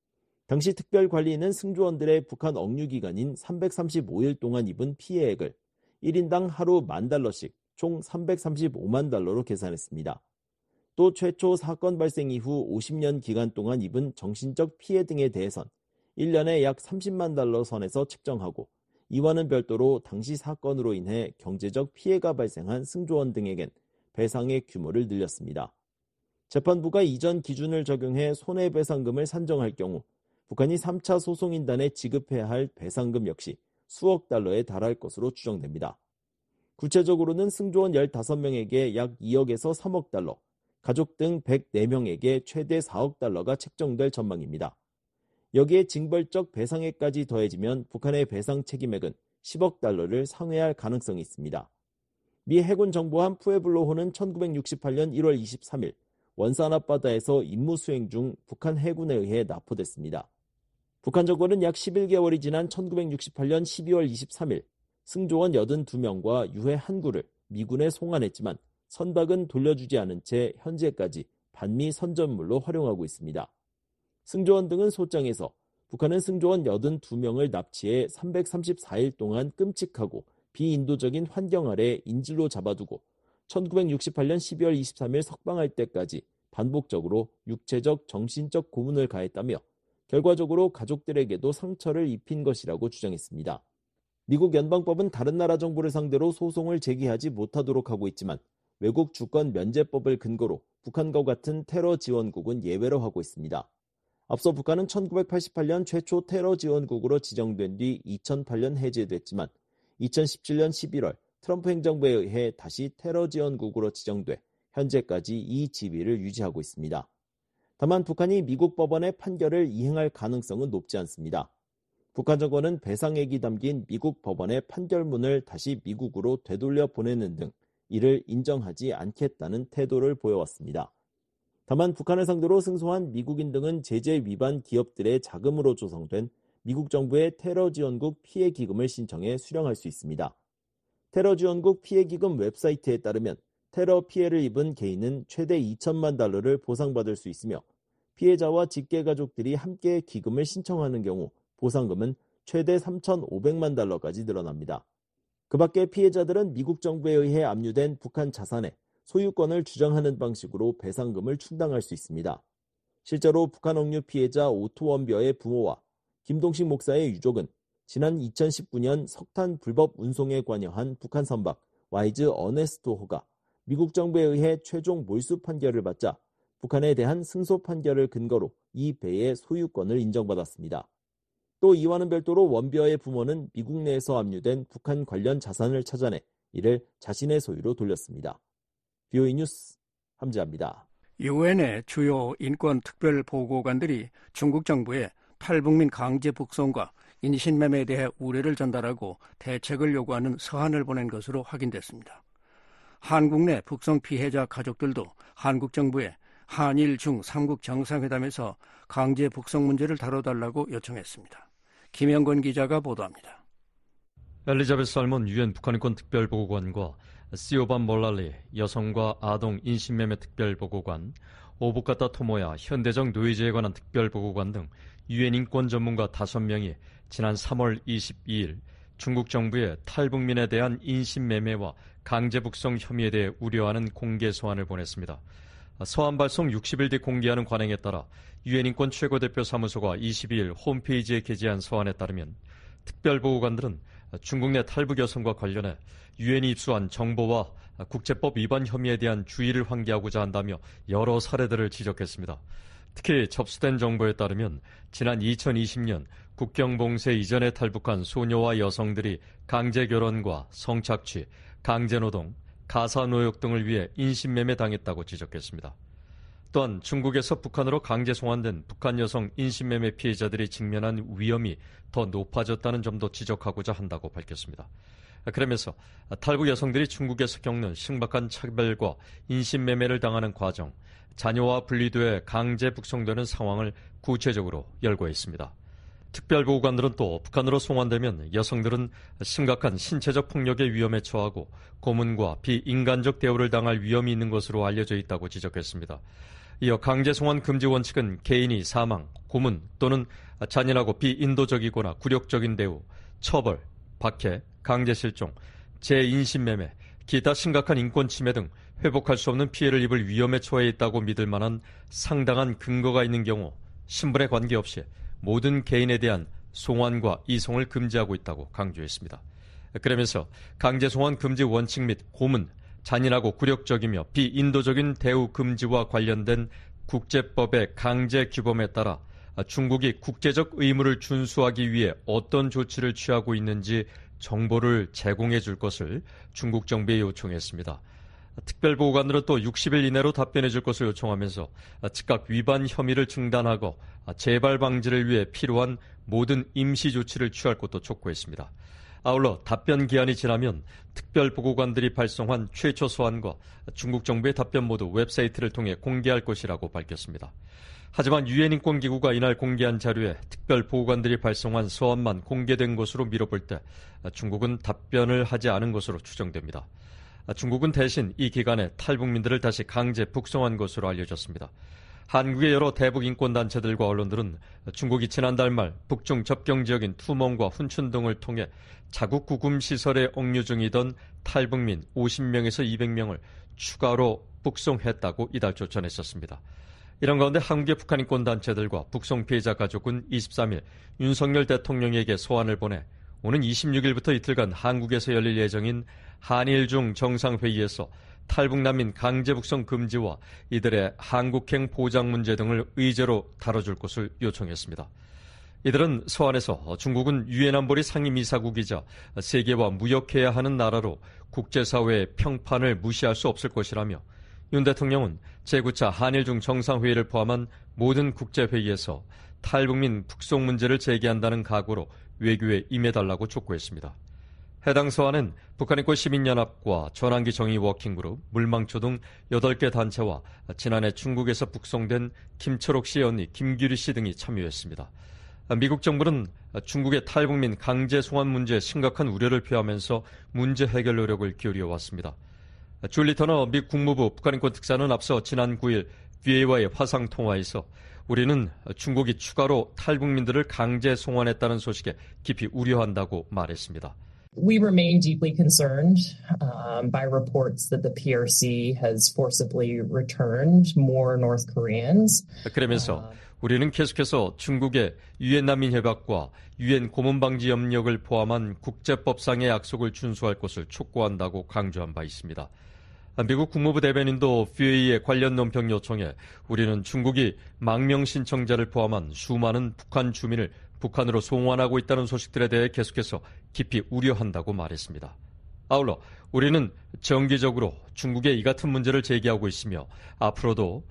당시 특별관리인은 승조원들의 북한 억류 기간인 삼백삼십오일 동안 입은 피해액을 일 인당 하루 만 달러씩 총 삼백삼십오만 달러로 계산했습니다. 또 최초 사건 발생 이후 오십 년 기간 동안 입은 정신적 피해 등에 대해선 일 년에 약 삼십만 달러 선에서 책정하고 이와는 별도로 당시 사건으로 인해 경제적 피해가 발생한 승조원 등에겐 배상의 규모를 늘렸습니다. 재판부가 이전 기준을 적용해 손해배상금을 산정할 경우 북한이 삼 차 소송인단에 지급해야 할 배상금 역시 수억 달러에 달할 것으로 추정됩니다. 구체적으로는 승조원 열다섯 명에게 약 이억에서 삼억 달러, 가족 등 백사 명에게 최대 사억 달러가 책정될 전망입니다. 여기에 징벌적 배상액까지 더해지면 북한의 배상 책임액은 십억 달러를 상회할 가능성이 있습니다. 미 해군 정보함 푸에블로호는 천구백육십팔년 일월 이십삼일 원산 앞바다에서 임무 수행 중 북한 해군에 의해 납포됐습니다. 북한 정권은 약 십일 개월이 지난 천구백육십팔년 십이월 이십삼일 승조원 팔십이 명과 유해 한 구를 미군에 송환했지만 선박은 돌려주지 않은 채 현재까지 반미 선전물로 활용하고 있습니다. 승조원 등은 소장에서 북한은 승조원 팔십이 명을 납치해 삼백삼십사일 동안 끔찍하고 비인도적인 환경 아래 인질로 잡아두고 천구백육십팔년 십이월 이십삼일 석방할 때까지 반복적으로 육체적, 정신적 고문을 가했다며 결과적으로 가족들에게도 상처를 입힌 것이라고 주장했습니다. 미국 연방법은 다른 나라 정부를 상대로 소송을 제기하지 못하도록 하고 있지만 외국 주권 면제법을 근거로 북한과 같은 테러 지원국은 예외로 하고 있습니다. 앞서 북한은 천구백팔십팔년 최초 테러 지원국으로 지정된 뒤 이천팔년 해제됐지만 이천십칠년 십일월 트럼프 행정부에 의해 다시 테러 지원국으로 지정돼 현재까지 이 지위를 유지하고 있습니다. 다만 북한이 미국 법원의 판결을 이행할 가능성은 높지 않습니다. 북한 정권은 배상액이 담긴 미국 법원의 판결문을 다시 미국으로 되돌려 보내는 등 이를 인정하지 않겠다는 태도를 보여왔습니다. 다만 북한을 상대로 승소한 미국인 등은 제재 위반 기업들의 자금으로 조성된 미국 정부의 테러 지원국 피해 기금을 신청해 수령할 수 있습니다. 테러 지원국 피해 기금 웹사이트에 따르면 테러 피해를 입은 개인은 최대 이천만 달러를 보상받을 수 있으며 피해자와 직계 가족들이 함께 기금을 신청하는 경우 보상금은 최대 삼천오백만 달러까지 늘어납니다. 그 밖에 피해자들은 미국 정부에 의해 압류된 북한 자산에 소유권을 주장하는 방식으로 배상금을 충당할 수 있습니다. 실제로 북한 억류 피해자 오토원벼의 부모와 김동식 목사의 유족은 지난 이천십구년 석탄 불법 운송에 관여한 북한 선박 와이즈 어네스토호가 미국 정부에 의해 최종 몰수 판결을 받자 북한에 대한 승소 판결을 근거로 이 배의 소유권을 인정받았습니다. 또 이와는 별도로 원벼의 부모는 미국 내에서 압류된 북한 관련 자산을 찾아내 이를 자신의 소유로 돌렸습니다. 비오이 뉴스 함재합니다. 유엔의 주요 인권 특별 보고관들이 중국 정부에 탈북민 강제 북송과 인신매매에 대해 우려를 전달하고 대책을 요구하는 서한을 보낸 것으로 확인됐습니다. 한국 내 북송 피해자 가족들도 한국 정부에 한일 중 삼국 정상회담에서 강제 북송 문제를 다뤄달라고 요청했습니다. 김영건 기자가 보도합니다. 엘리자베스 살몬 유엔 북한인권 특별보고관과 시오반 몰랄리 여성과 아동 인신매매 특별보고관, 오부카타 토모야 현대적 노예제에 관한 특별보고관 등 유엔 인권 전문가 다섯 명이 지난 삼월 이십이일 중국 정부의 탈북민에 대한 인신매매와 강제 북송 혐의에 대해 우려하는 공개 서한을 보냈습니다. 서한 발송 육십 일 뒤 공개하는 관행에 따라 유엔 인권 최고대표 사무소가 이십이일 홈페이지에 게재한 서한에 따르면 특별보고관들은 중국 내 탈북 여성과 관련해 유엔이 입수한 정보와 국제법 위반 혐의에 대한 주의를 환기하고자 한다며 여러 사례들을 지적했습니다. 특히 접수된 정보에 따르면 지난 이천이십년 국경 봉쇄 이전에 탈북한 소녀와 여성들이 강제 결혼과 성착취, 강제노동, 가사노역 등을 위해 인신매매 당했다고 지적했습니다. 또한 중국에서 북한으로 강제 송환된 북한 여성 인신매매 피해자들이 직면한 위험이 더 높아졌다는 점도 지적하고자 한다고 밝혔습니다. 그러면서 탈북 여성들이 중국에서 겪는 심각한 차별과 인신매매를 당하는 과정, 자녀와 분리돼 강제 북송되는 상황을 구체적으로 열거했습니다. 특별보호관들은 또 북한으로 송환되면 여성들은 심각한 신체적 폭력의 위험에 처하고 고문과 비인간적 대우를 당할 위험이 있는 것으로 알려져 있다고 지적했습니다. 이어 강제 송환 금지 원칙은 개인이 사망, 고문 또는 잔인하고 비인도적이거나 굴욕적인 대우, 처벌, 박해, 강제 실종, 재인신매매, 기타 심각한 인권 침해 등 회복할 수 없는 피해를 입을 위험에 처해 있다고 믿을 만한 상당한 근거가 있는 경우 신분에 관계없이 모든 개인에 대한 송환과 이송을 금지하고 있다고 강조했습니다. 그러면서 강제 송환 금지 원칙 및 고문, 잔인하고 굴욕적이며 비인도적인 대우 금지와 관련된 국제법의 강제 규범에 따라 중국이 국제적 의무를 준수하기 위해 어떤 조치를 취하고 있는지 정보를 제공해 줄 것을 중국 정부에 요청했습니다. 특별보호관들은 또 육십 일 이내로 답변해 줄 것을 요청하면서 즉각 위반 혐의를 중단하고 재발 방지를 위해 필요한 모든 임시 조치를 취할 것도 촉구했습니다. 아울러 답변 기한이 지나면 특별보고관들이 발송한 최초 소환과 중국 정부의 답변 모두 웹사이트를 통해 공개할 것이라고 밝혔습니다. 하지만 유엔 인권기구가 이날 공개한 자료에 특별보고관들이 발송한 서한만 공개된 것으로 미뤄볼 때 중국은 답변을 하지 않은 것으로 추정됩니다. 중국은 대신 이 기간에 탈북민들을 다시 강제 북송한 것으로 알려졌습니다. 한국의 여러 대북 인권단체들과 언론들은 중국이 지난달 말 북중 접경지역인 투멍과 훈춘 등을 통해 자국 구금시설에 억류 중이던 탈북민 오십 명에서 이백 명을 추가로 북송했다고 이달 초 전했었습니다. 이런 가운데 한국의 북한 인권단체들과 북송 피해자 가족은 이십삼 일 윤석열 대통령에게 소환을 보내 오는 이십육 일부터 이틀간 한국에서 열릴 예정인 한일중 정상회의에서 탈북난민 강제 북송 금지와 이들의 한국행 보장 문제 등을 의제로 다뤄줄 것을 요청했습니다. 이들은 서한에서 중국은 유엔 안보리 상임이사국이자 세계와 무역해야 하는 나라로 국제사회의 평판을 무시할 수 없을 것이라며 윤 대통령은 제구 차 한일중 정상회의를 포함한 모든 국제회의에서 탈북민 북송 문제를 제기한다는 각오로 외교에 임해달라고 촉구했습니다. 해당 서한은 북한인권 시민연합과 전환기 정의 워킹그룹, 물망초 등 여덟 개 단체와 지난해 중국에서 북송된 김철옥 씨의 언니 김규리 씨 등이 참여했습니다. 미국 정부는 중국의 탈북민 강제 송환 문제에 심각한 우려를 표하면서 문제 해결 노력을 기울여 왔습니다. 줄리 터너 미 국무부 북한인권 특사는 앞서 지난 구 일 브이에이와의 화상통화에서 우리는 중국이 추가로 탈북민들을 강제 송환했다는 소식에 깊이 우려한다고 말했습니다. We remain deeply concerned um, by reports that the 피 알 씨 has forcibly returned more North Koreans. 그러면서 우리는 계속해서 중국의 유엔 난민협약과 유엔 고문방지 협력을 포함한 국제법상의 약속을 준수할 것을 촉구한다고 강조한 바 있습니다. 미국 국무부 대변인도 브이에이의 관련 논평 요청에 우리는 중국이 망명 신청자를 포함한 수많은 북한 주민을 북한으로 송환하고 있다는 소식들에 대해 계속해서 깊이 우려한다고 말했습니다. 아울러 우리는 정기적으로 중국에 이 같은 문제를 제기하고 있으며 앞으로도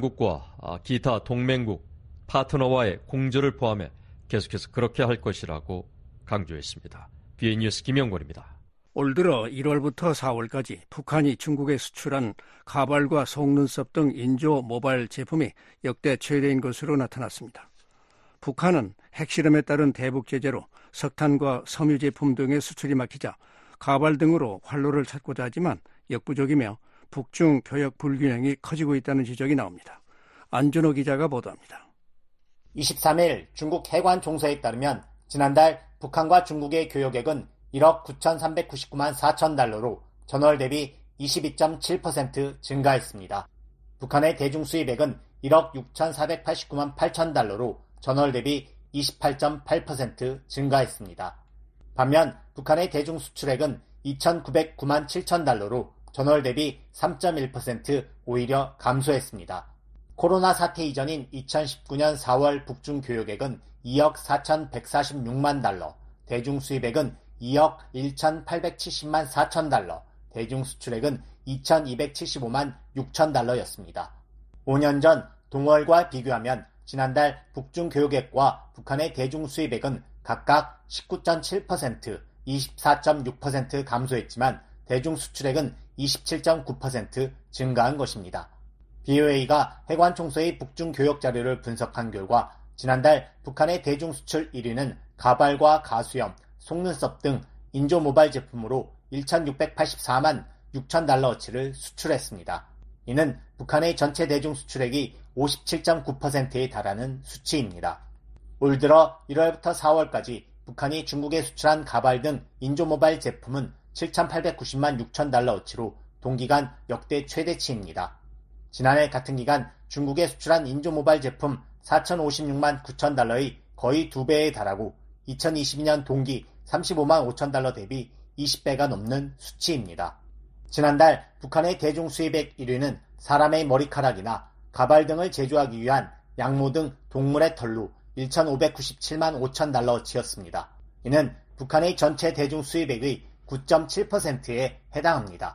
한국과 기타 동맹국, 파트너와의 공조를 포함해 계속해서 그렇게 할 것이라고 강조했습니다. 비에이 뉴스 김영권입니다. 올 들어 일월부터 사월까지 북한이 중국에 수출한 가발과 속눈썹 등 인조 모발 제품이 역대 최대인 것으로 나타났습니다. 북한은 핵실험에 따른 대북 제재로 석탄과 섬유 제품 등의 수출이 막히자 가발 등으로 활로를 찾고자 하지만 역부족이며 북중 교역 불균형이 커지고 있다는 지적이 나옵니다. 안준호 기자가 보도합니다. 이십삼 일 중국 해관 총서에 따르면 지난달 북한과 중국의 교역액은 일억 구천삼백구십구만 사천 달러로 전월 대비 이십이 점 칠 퍼센트 증가했습니다. 북한의 대중수입액은 일억 육천사백팔십구만 팔천 달러로 전월 대비 이십팔 점 팔 퍼센트 증가했습니다. 반면 북한의 대중수출액은 이천구백구만 칠천 달러로 전월 대비 삼 점 일 퍼센트 오히려 감소했습니다. 코로나 사태 이전인 이천십구 년 사월 북중 교역액은 이억 사천백사십육만 달러, 대중수입액은 이억 천팔백칠십만 사천 달러, 대중수출액은 이천이백칠십오만 육천 달러였습니다. 오 년 전 동월과 비교하면 지난달 북중 교역액과 북한의 대중 수입액은 각각 십구 점 칠 퍼센트, 이십사 점 육 퍼센트 감소했지만 대중 수출액은 이십칠 점 구 퍼센트 증가한 것입니다. 비오에이가 해관 총소의 북중 교역 자료를 분석한 결과 지난달 북한의 대중 수출 일 위는 가발과 가수염, 속눈썹 등 인조 모바일 제품으로 천육백팔십사만 육천 달러어치를 수출했습니다. 이는 북한의 전체 대중 수출액이 오십칠 점 구 퍼센트에 달하는 수치입니다. 올 들어 일월부터 사월까지 북한이 중국에 수출한 가발 등 인조 모바일 제품은 칠천팔백구십만 육천 달러어치로 동기간 역대 최대치입니다. 지난해 같은 기간 중국에 수출한 인조 모바일 제품 사천오십육만 구천 달러의 거의 두 배에 달하고 이천이십이 년 동기 삼십오만 오천 달러 대비 이십 배가 넘는 수치입니다. 지난달 북한의 대중 수입액 일 위는 사람의 머리카락이나 가발 등을 제조하기 위한 양모 등 동물의 털로 천오백구십칠만 오천 달러어치였습니다. 이는 북한의 전체 대중 수입액의 구 점 칠 퍼센트에 해당합니다.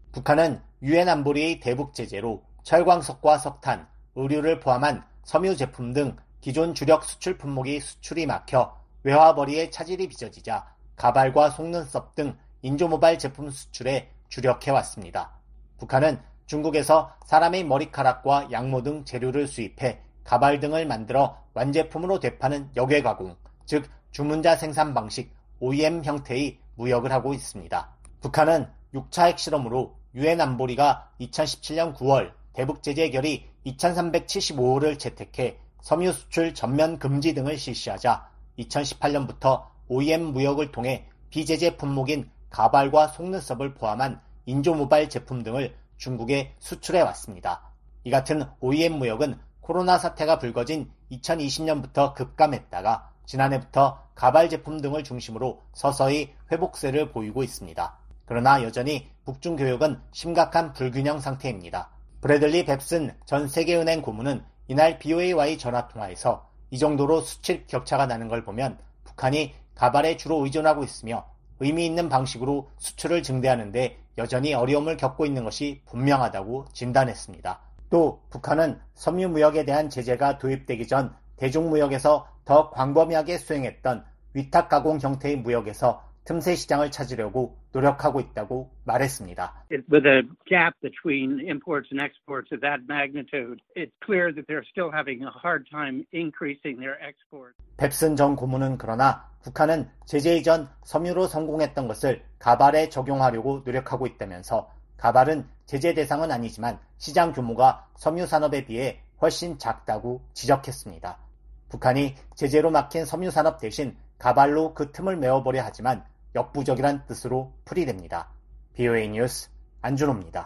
북한은 유엔 안보리의 대북 제재로 철광석과 석탄, 의류를 포함한 섬유 제품 등 기존 주력 수출 품목이 수출이 막혀 외화벌이의 차질이 빚어지자 가발과 속눈썹 등 인조 모바일 제품 수출에 주력해왔습니다. 북한은 중국에서 사람의 머리카락과 양모 등 재료를 수입해 가발 등을 만들어 완제품으로 되파는 역외가공, 즉 주문자 생산 방식 오이엠 형태의 무역을 하고 있습니다. 북한은 육 차 핵실험으로 유엔 안보리가 이천십칠 년 구월 대북 제재 결의 이천삼백칠십오 호를 채택해 섬유 수출 전면 금지 등을 실시하자 이천십팔 년부터 오이엠 무역을 통해 비제재 품목인 가발과 속눈썹을 포함한 인조 모바일 제품 등을 중국에 수출해 왔습니다. 이 같은 오이엠 무역은 코로나 사태가 불거진 이천이십 년부터 급감했다가 지난해부터 가발 제품 등을 중심으로 서서히 회복세를 보이고 있습니다. 그러나 여전히 북중 교역은 심각한 불균형 상태입니다. 브래들리 뱁슨 전 세계은행 고문은 이날 비오에이와의 전화통화에서 이 정도로 수출 격차가 나는 걸 보면 북한이 가발에 주로 의존하고 있으며 의미 있는 방식으로 수출을 증대하는데 여전히 어려움을 겪고 있는 것이 분명하다고 진단했습니다. 또 북한은 섬유 무역에 대한 제재가 도입되기 전 대중무역에서 더 광범위하게 수행했던 위탁 가공 형태의 무역에서 틈새 시장을 찾으려고 노력하고 있다고 말했습니다. With a gap between imports and exports of that magnitude, it's clear that they're still having a hard time increasing their exports. 뱁슨 전 고문은 그러나 북한은 제재 이전 섬유로 성공했던 것을 가발에 적용하려고 노력하고 있다면서 가발은 제재 대상은 아니지만 시장 규모가 섬유 산업에 비해 훨씬 작다고 지적했습니다. 북한이 제재로 막힌 섬유 산업 대신 가발로 그 틈을 메워보려 하지만 역부족이란 뜻으로 풀이됩니다. 비오에이 뉴스 안준호입니다.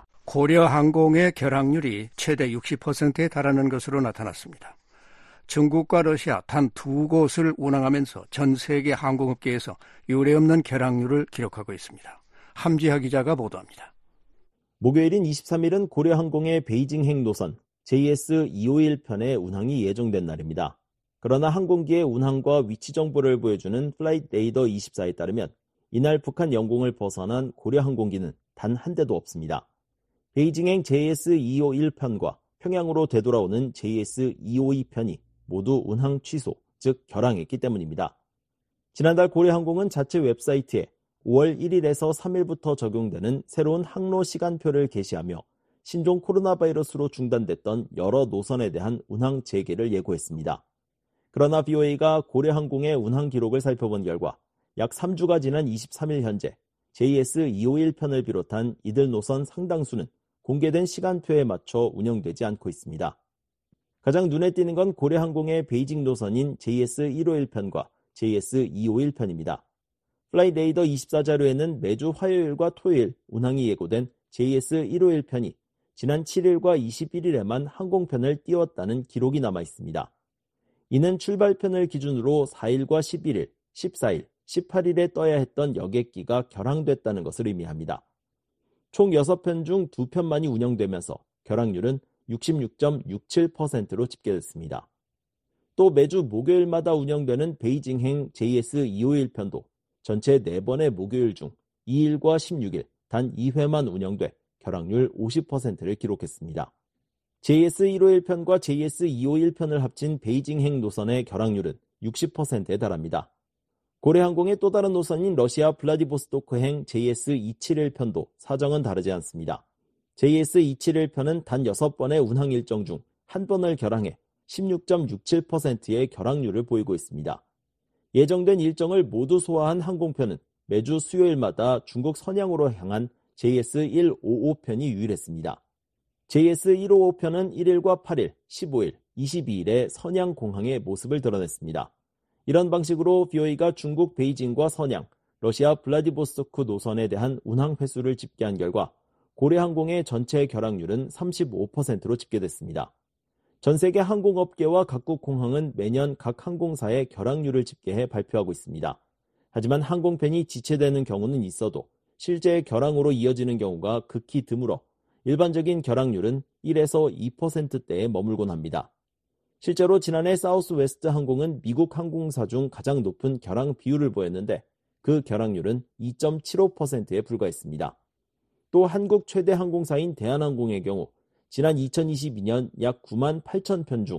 고려항공의 결항률이 최대 육십 퍼센트에 달하는 것으로 나타났습니다. 중국과 러시아 단 두 곳을 운항하면서 전 세계 항공업계에서 유례없는 결항률을 기록하고 있습니다. 함지하 기자가 보도합니다. 목요일인 이십삼 일은 고려항공의 베이징행 노선 제이에스 이백오십일 편의 운항이 예정된 날입니다. 그러나 항공기의 운항과 위치 정보를 보여주는 플라이트 레이더 이십사에 따르면 이날 북한 영공을 벗어난 고려항공기는 단 한 대도 없습니다. 베이징행 제이에스 이백오십일 편과 평양으로 되돌아오는 제이에스 이백오십이 편이 모두 운항 취소, 즉 결항했기 때문입니다. 지난달 고려항공은 자체 웹사이트에 오월 일일에서 삼일부터 적용되는 새로운 항로 시간표를 게시하며 신종 코로나 바이러스로 중단됐던 여러 노선에 대한 운항 재개를 예고했습니다. 그러나 비오에이가 고려항공의 운항 기록을 살펴본 결과 약 삼 주가 지난 이십삼 일 현재 제이에스 이백오십일 편을 비롯한 이들 노선 상당수는 공개된 시간표에 맞춰 운영되지 않고 있습니다. 가장 눈에 띄는 건 고려항공의 베이징 노선인 제이에스 백오십일 편과 제이에스 이백오십일 편입니다. 플라이트 레이더 이십사 자료에는 매주 화요일과 토요일 운항이 예고된 제이에스 백오십일 편이 지난 칠 일과 이십일 일에만 항공편을 띄웠다는 기록이 남아 있습니다. 이는 출발편을 기준으로 사 일과 십일 일, 십사 일, 십팔 일에 떠야 했던 여객기가 결항됐다는 것을 의미합니다. 총 여섯 편 중 두 편만이 운영되면서 결항률은 육십육 점 육칠 퍼센트로 집계됐습니다. 또 매주 목요일마다 운영되는 베이징행 제이에스 이백오십일 편도 전체 네 번의 목요일 중 이 일과 십육 일 단 이 회만 운영돼 결항률 오십 퍼센트를 기록했습니다. 제이에스 백오십일 편과 제이에스 이백오십일 편을 합친 베이징행 노선의 결항률은 육십 퍼센트에 달합니다. 고래항공의 또 다른 노선인 러시아 블라디보스토크행 제이에스 이백칠십일 편도 사정은 다르지 않습니다. 제이에스 이백칠십일 편은 단 여섯 번의 운항 일정 중 한 번을 결항해 십육 점 육칠 퍼센트의 결항률을 보이고 있습니다. 예정된 일정을 모두 소화한 항공편은 매주 수요일마다 중국 선양으로 향한 제이에스 백오십오 편이 유일했습니다. 제이에스 백오십오 편은 일 일과 팔 일, 십오 일, 이십이 일에 선양 공항의 모습을 드러냈습니다. 이런 방식으로 비오이가 중국 베이징과 선양, 러시아 블라디보스토크 노선에 대한 운항 횟수를 집계한 결과 고래항공의 전체 결항률은 삼십오 퍼센트로 집계됐습니다. 전 세계 항공업계와 각국 공항은 매년 각 항공사의 결항률을 집계해 발표하고 있습니다. 하지만 항공편이 지체되는 경우는 있어도 실제 결항으로 이어지는 경우가 극히 드물어 일반적인 결항률은 일에서 이 퍼센트대에 머물곤 합니다. 실제로 지난해 사우스웨스트 항공은 미국 항공사 중 가장 높은 결항 비율을 보였는데 그 결항률은 이 점 칠오 퍼센트에 불과했습니다. 또 한국 최대 항공사인 대한항공의 경우 지난 이천이십이 년 약 구만 팔천 편 중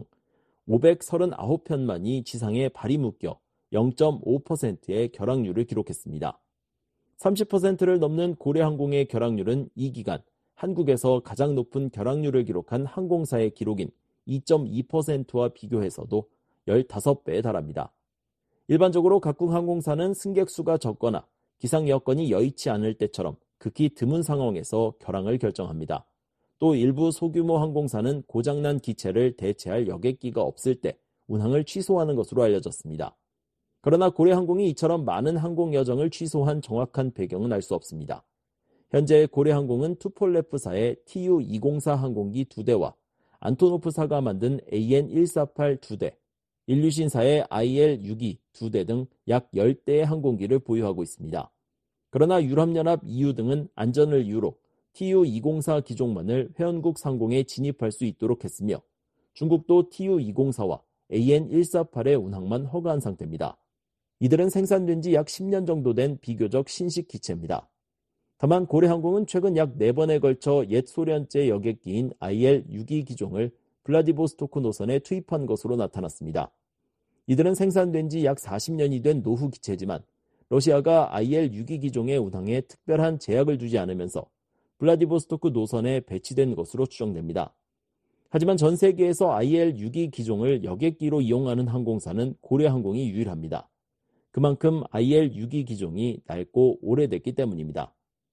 오백삼십구 편만이 지상에 발이 묶여 영 점 오 퍼센트의 결항률을 기록했습니다. 삼십 퍼센트를 넘는 고래항공의 결항률은 이 기간 한국에서 가장 높은 결항률을 기록한 항공사의 기록인 이 점 이 퍼센트와 비교해서도 십오 배에 달합니다. 일반적으로 각국 항공사는 승객 수가 적거나 기상 여건이 여의치 않을 때처럼 극히 드문 상황에서 결항을 결정합니다. 또 일부 소규모 항공사는 고장난 기체를 대체할 여객기가 없을 때 운항을 취소하는 것으로 알려졌습니다. 그러나 고래항공이 이처럼 많은 항공 여정을 취소한 정확한 배경은 알 수 없습니다. 현재 고래항공은 투폴레프사의 티유 이공사 항공기 두 대와 안토노프사가 만든 에이엔 백사십팔 두 대, 일류신사의 아이엘 육십이 두 대 등 약 십 대의 항공기를 보유하고 있습니다. 그러나 유럽연합 이유 등은 안전을 이유로 티유 이공사 기종만을 회원국 상공에 진입할 수 있도록 했으며 중국도 티유 이공사와 에이엔 백사십팔의 운항만 허가한 상태입니다. 이들은 생산된 지 약 십 년 정도 된 비교적 신식 기체입니다. 다만 고래항공은 최근 약 네 번에 걸쳐 옛 소련제 여객기인 아이엘 육십이 기종을 블라디보스토크 노선에 투입한 것으로 나타났습니다. 이들은 생산된 지 약 사십 년이 된 노후 기체지만 러시아가 아이엘 육십이 기종의 운항에 특별한 제약을 두지 않으면서 블라디보스토크 노선에 배치된 것으로 추정됩니다. 하지만 전 세계에서 아이엘 육십이 기종을 여객기로 이용하는 항공사는 고래항공이 유일합니다. 그만큼 아이엘 육십이 기종이 낡고 오래됐기 때문입니다.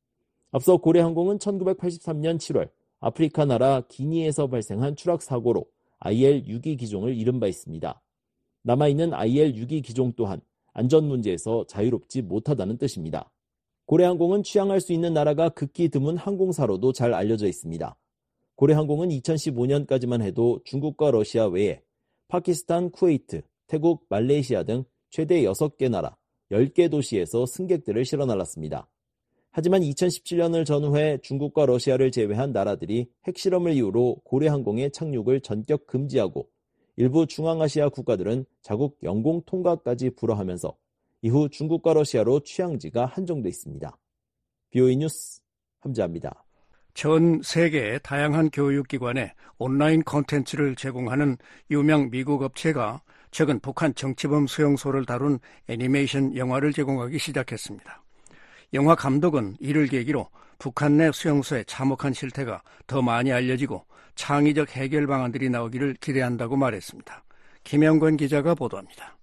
앞서 고래항공은 천구백팔십삼 년 칠월 아프리카 나라 기니에서 발생한 추락 사고로 아이엘 육십이 기종을 잃은 바 있습니다. 남아있는 아이엘 육십이 기종 또한 안전 문제에서 자유롭지 못하다는 뜻입니다. 고래항공은 취항할 수 있는 나라가 극히 드문 항공사로도 잘 알려져 있습니다. 고래항공은 이천십오 년까지만 해도 중국과 러시아 외에 파키스탄, 쿠웨이트, 태국, 말레이시아 등 최대 여섯 개 나라, 열 개 도시에서 승객들을 실어 날랐습니다. 하지만 이천십칠 년을 전후해 중국과 러시아를 제외한 나라들이 핵실험을 이유로 고래항공의 착륙을 전격 금지하고 일부 중앙아시아 국가들은 자국 영공 통과까지 불허하면서 이후 중국과 러시아로 취항지가 한정돼 있습니다. 비오이 뉴스 함재합니다. 전 세계의 다양한 교육기관에 온라인 콘텐츠를 제공하는 유명 미국 업체가 최근 북한 정치범 수용소를 다룬 애니메이션 영화를 제공하기 시작했습니다. 영화 감독은 이를 계기로 북한 내 수용소의 참혹한 실태가 더 많이 알려지고 창의적 해결 방안들이 나오기를 기대한다고 말했습니다. 김영권 기자가 보도합니다.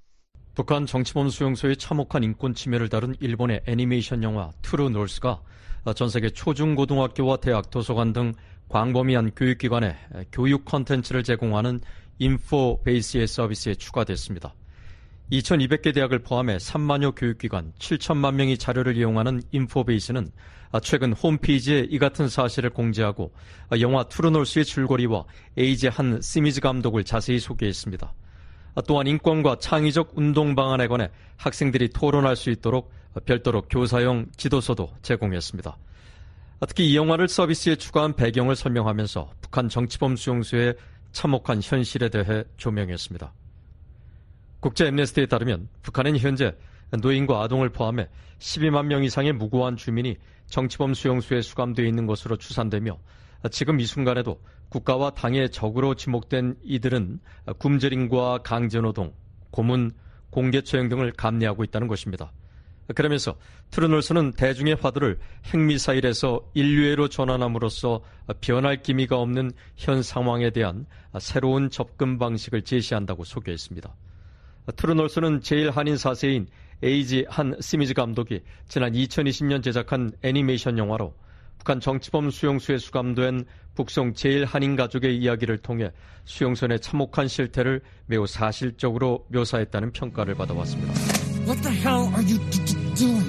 북한 정치범 수용소의 참혹한 인권 침해를 다룬 일본의 애니메이션 영화 트루 노스가 전 세계 초중고등학교와 대학, 도서관 등 광범위한 교육기관에 교육 콘텐츠를 제공하는 인포베이스의 서비스에 추가됐습니다. 이천이백 개 대학을 포함해 삼만여 교육기관 칠천만 명이 자료를 이용하는 인포베이스는 최근 홈페이지에 이 같은 사실을 공지하고 영화 트루노스의 줄거리와 에이제 한 시미즈 감독을 자세히 소개했습니다. 또한 인권과 창의적 운동 방안에 관해 학생들이 토론할 수 있도록 별도로 교사용 지도서도 제공했습니다. 특히 이 영화를 서비스에 추가한 배경을 설명하면서 북한 정치범 수용소의 참혹한 현실에 대해 조명했습니다. 국제 엠네스티에 따르면 북한은 현재 노인과 아동을 포함해 십이만 명 이상의 무고한 주민이 정치범 수용소에 수감되어 있는 것으로 추산되며 지금 이 순간에도 국가와 당의 적으로 지목된 이들은 굶주림과 강제노동, 고문, 공개처형 등을 감내하고 있다는 것입니다. 그러면서 트루놀스는 대중의 화두를 핵미사일에서 인류애로 전환함으로써 변할 기미가 없는 현 상황에 대한 새로운 접근 방식을 제시한다고 소개했습니다. 트루놀스는 제일 한인 사 세인 에이지 한 시미즈 감독이 지난 이천이십 년 제작한 애니메이션 영화로 북한 정치범 수용소에 수감된 북송 제일 한인 가족의 이야기를 통해 수용소의 참혹한 실태를 매우 사실적으로 묘사했다는 평가를 받아왔습니다. What the hell are you doing?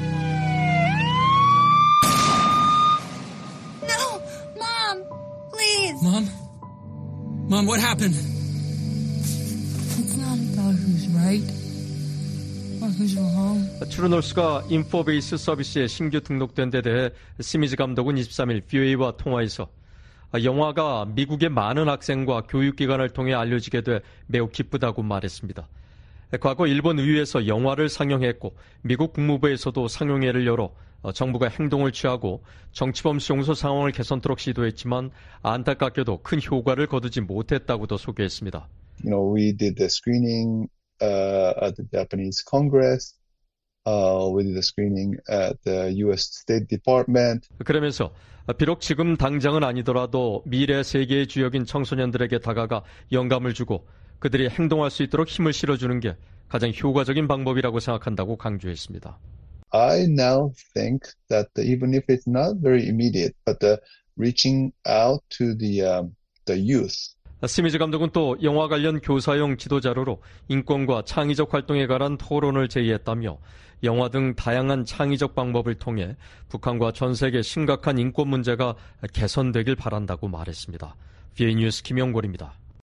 No! Mom! Please! Mom? Mom, what happened? It's not about who's right or who's wrong. 트루놀스가 인포베이스 서비스에 신규 등록된 데 대해 시미즈 감독은 이십삼 일 브이오에이와 통화에서 영화가 미국의 많은 학생과 교육기관을 통해 알려지게 돼 매우 기쁘다고 말했습니다. 과거 일본 의회에서 영화를 상영했고 미국 국무부에서도 상영회를 열어 정부가 행동을 취하고 정치범 수용소 상황을 개선토록 시도했지만 안타깝게도 큰 효과를 거두지 못했다고도 소개했습니다. You know, we did the screening uh, at the Japanese Congress. Uh, we did the screening at the U S State Department. 그러면서 비록 지금 당장은 아니더라도 미래 세계의 주역인 청소년들에게 다가가 영감을 주고 그들이 행동할 수 있도록 힘을 실어주는 게 가장 효과적인 방법이라고 생각한다고 강조했습니다. I now think that even if it's not very immediate, but the reaching out to the um, the youth. 시미즈 감독은 또 영화 관련 교사용 지도자료로 인권과 창의적 활동에 관한 토론을 제의했다며 영화 등 다양한 창의적 방법을 통해 북한과 전 세계 심각한 인권 문제가 개선되길 바란다고 말했습니다. 브이오에이 뉴스 김영골입니다.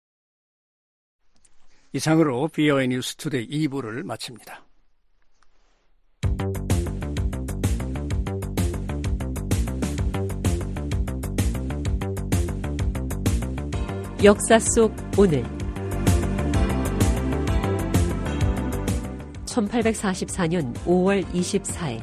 이상으로 브이오에이 뉴스 투데이 이 부를 마칩니다. 역사 속 오늘 천팔백사십사 년 오월 이십사일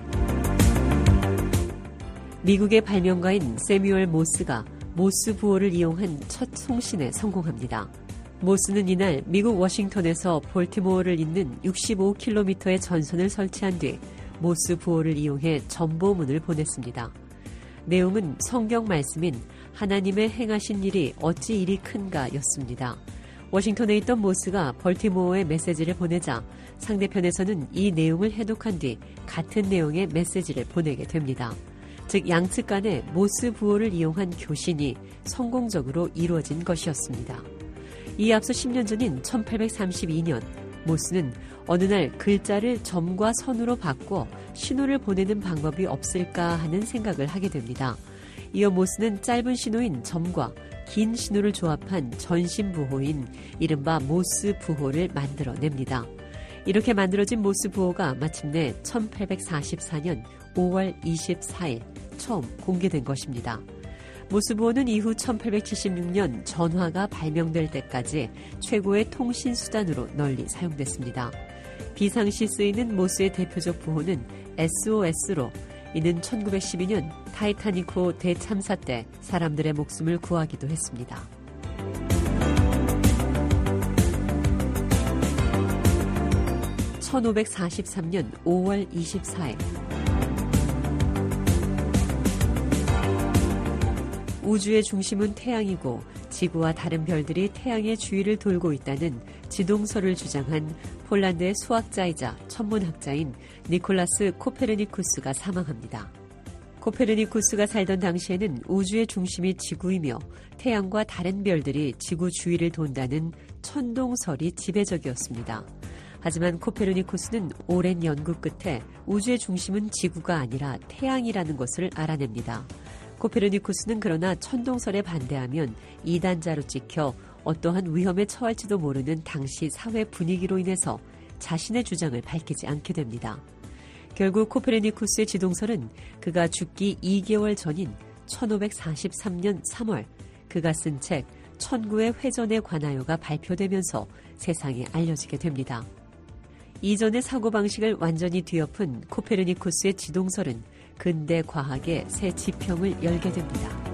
미국의 발명가인 세뮤얼 모스가 모스 부호를 이용한 첫 송신에 성공합니다. 모스는 이날 미국 워싱턴에서 볼티모어를 잇는 육십오 킬로미터의 전선을 설치한 뒤 모스 부호를 이용해 전보문을 보냈습니다. 내용은 성경 말씀인 하나님의 행하신 일이 어찌 이리 큰가 였습니다. 워싱턴에 있던 모스가 벌티모어에 메시지를 보내자 상대편에서는 이 내용을 해독한 뒤 같은 내용의 메시지를 보내게 됩니다. 즉 양측 간에 모스 부호를 이용한 교신이 성공적으로 이루어진 것이었습니다. 이에 앞서 십 년 전인 천팔백삼십이 년 모스는 어느 날 글자를 점과 선으로 바꿔 신호를 보내는 방법이 없을까 하는 생각을 하게 됩니다. 이어 모스는 짧은 신호인 점과 긴 신호를 조합한 전신부호인 이른바 모스 부호를 만들어냅니다. 이렇게 만들어진 모스 부호가 마침내 천팔백사십사 년 오월 이십사일 처음 공개된 것입니다. 모스 부호는 이후 천팔백칠십육 년 전화가 발명될 때까지 최고의 통신 수단으로 널리 사용됐습니다. 비상시 쓰이는 모스의 대표적 부호는 에스오에스로 이는 천구백십이 년 타이타닉호 대참사 때 사람들의 목숨을 구하기도 했습니다. 천오백사십삼 년 오월 이십사일 우주의 중심은 태양이고 지구와 다른 별들이 태양의 주위를 돌고 있다는 지동설을 주장한 폴란드의 수학자이자 천문학자인 니콜라스 코페르니쿠스가 사망합니다. 코페르니쿠스가 살던 당시에는 우주의 중심이 지구이며 태양과 다른 별들이 지구 주위를 돈다는 천동설이 지배적이었습니다. 하지만 코페르니쿠스는 오랜 연구 끝에 우주의 중심은 지구가 아니라 태양이라는 것을 알아냅니다. 코페르니쿠스는 그러나 천동설에 반대하면 이단자로 찍혀 어떠한 위험에 처할지도 모르는 당시 사회 분위기로 인해서 자신의 주장을 밝히지 않게 됩니다. 결국 코페르니쿠스의 지동설은 그가 죽기 이 개월 전인 천오백사십삼 년 삼월 그가 쓴 책 천구의 회전에 관하여가 발표되면서 세상에 알려지게 됩니다. 이전의 사고방식을 완전히 뒤엎은 코페르니쿠스의 지동설은 근대 과학의 새 지평을 열게 됩니다.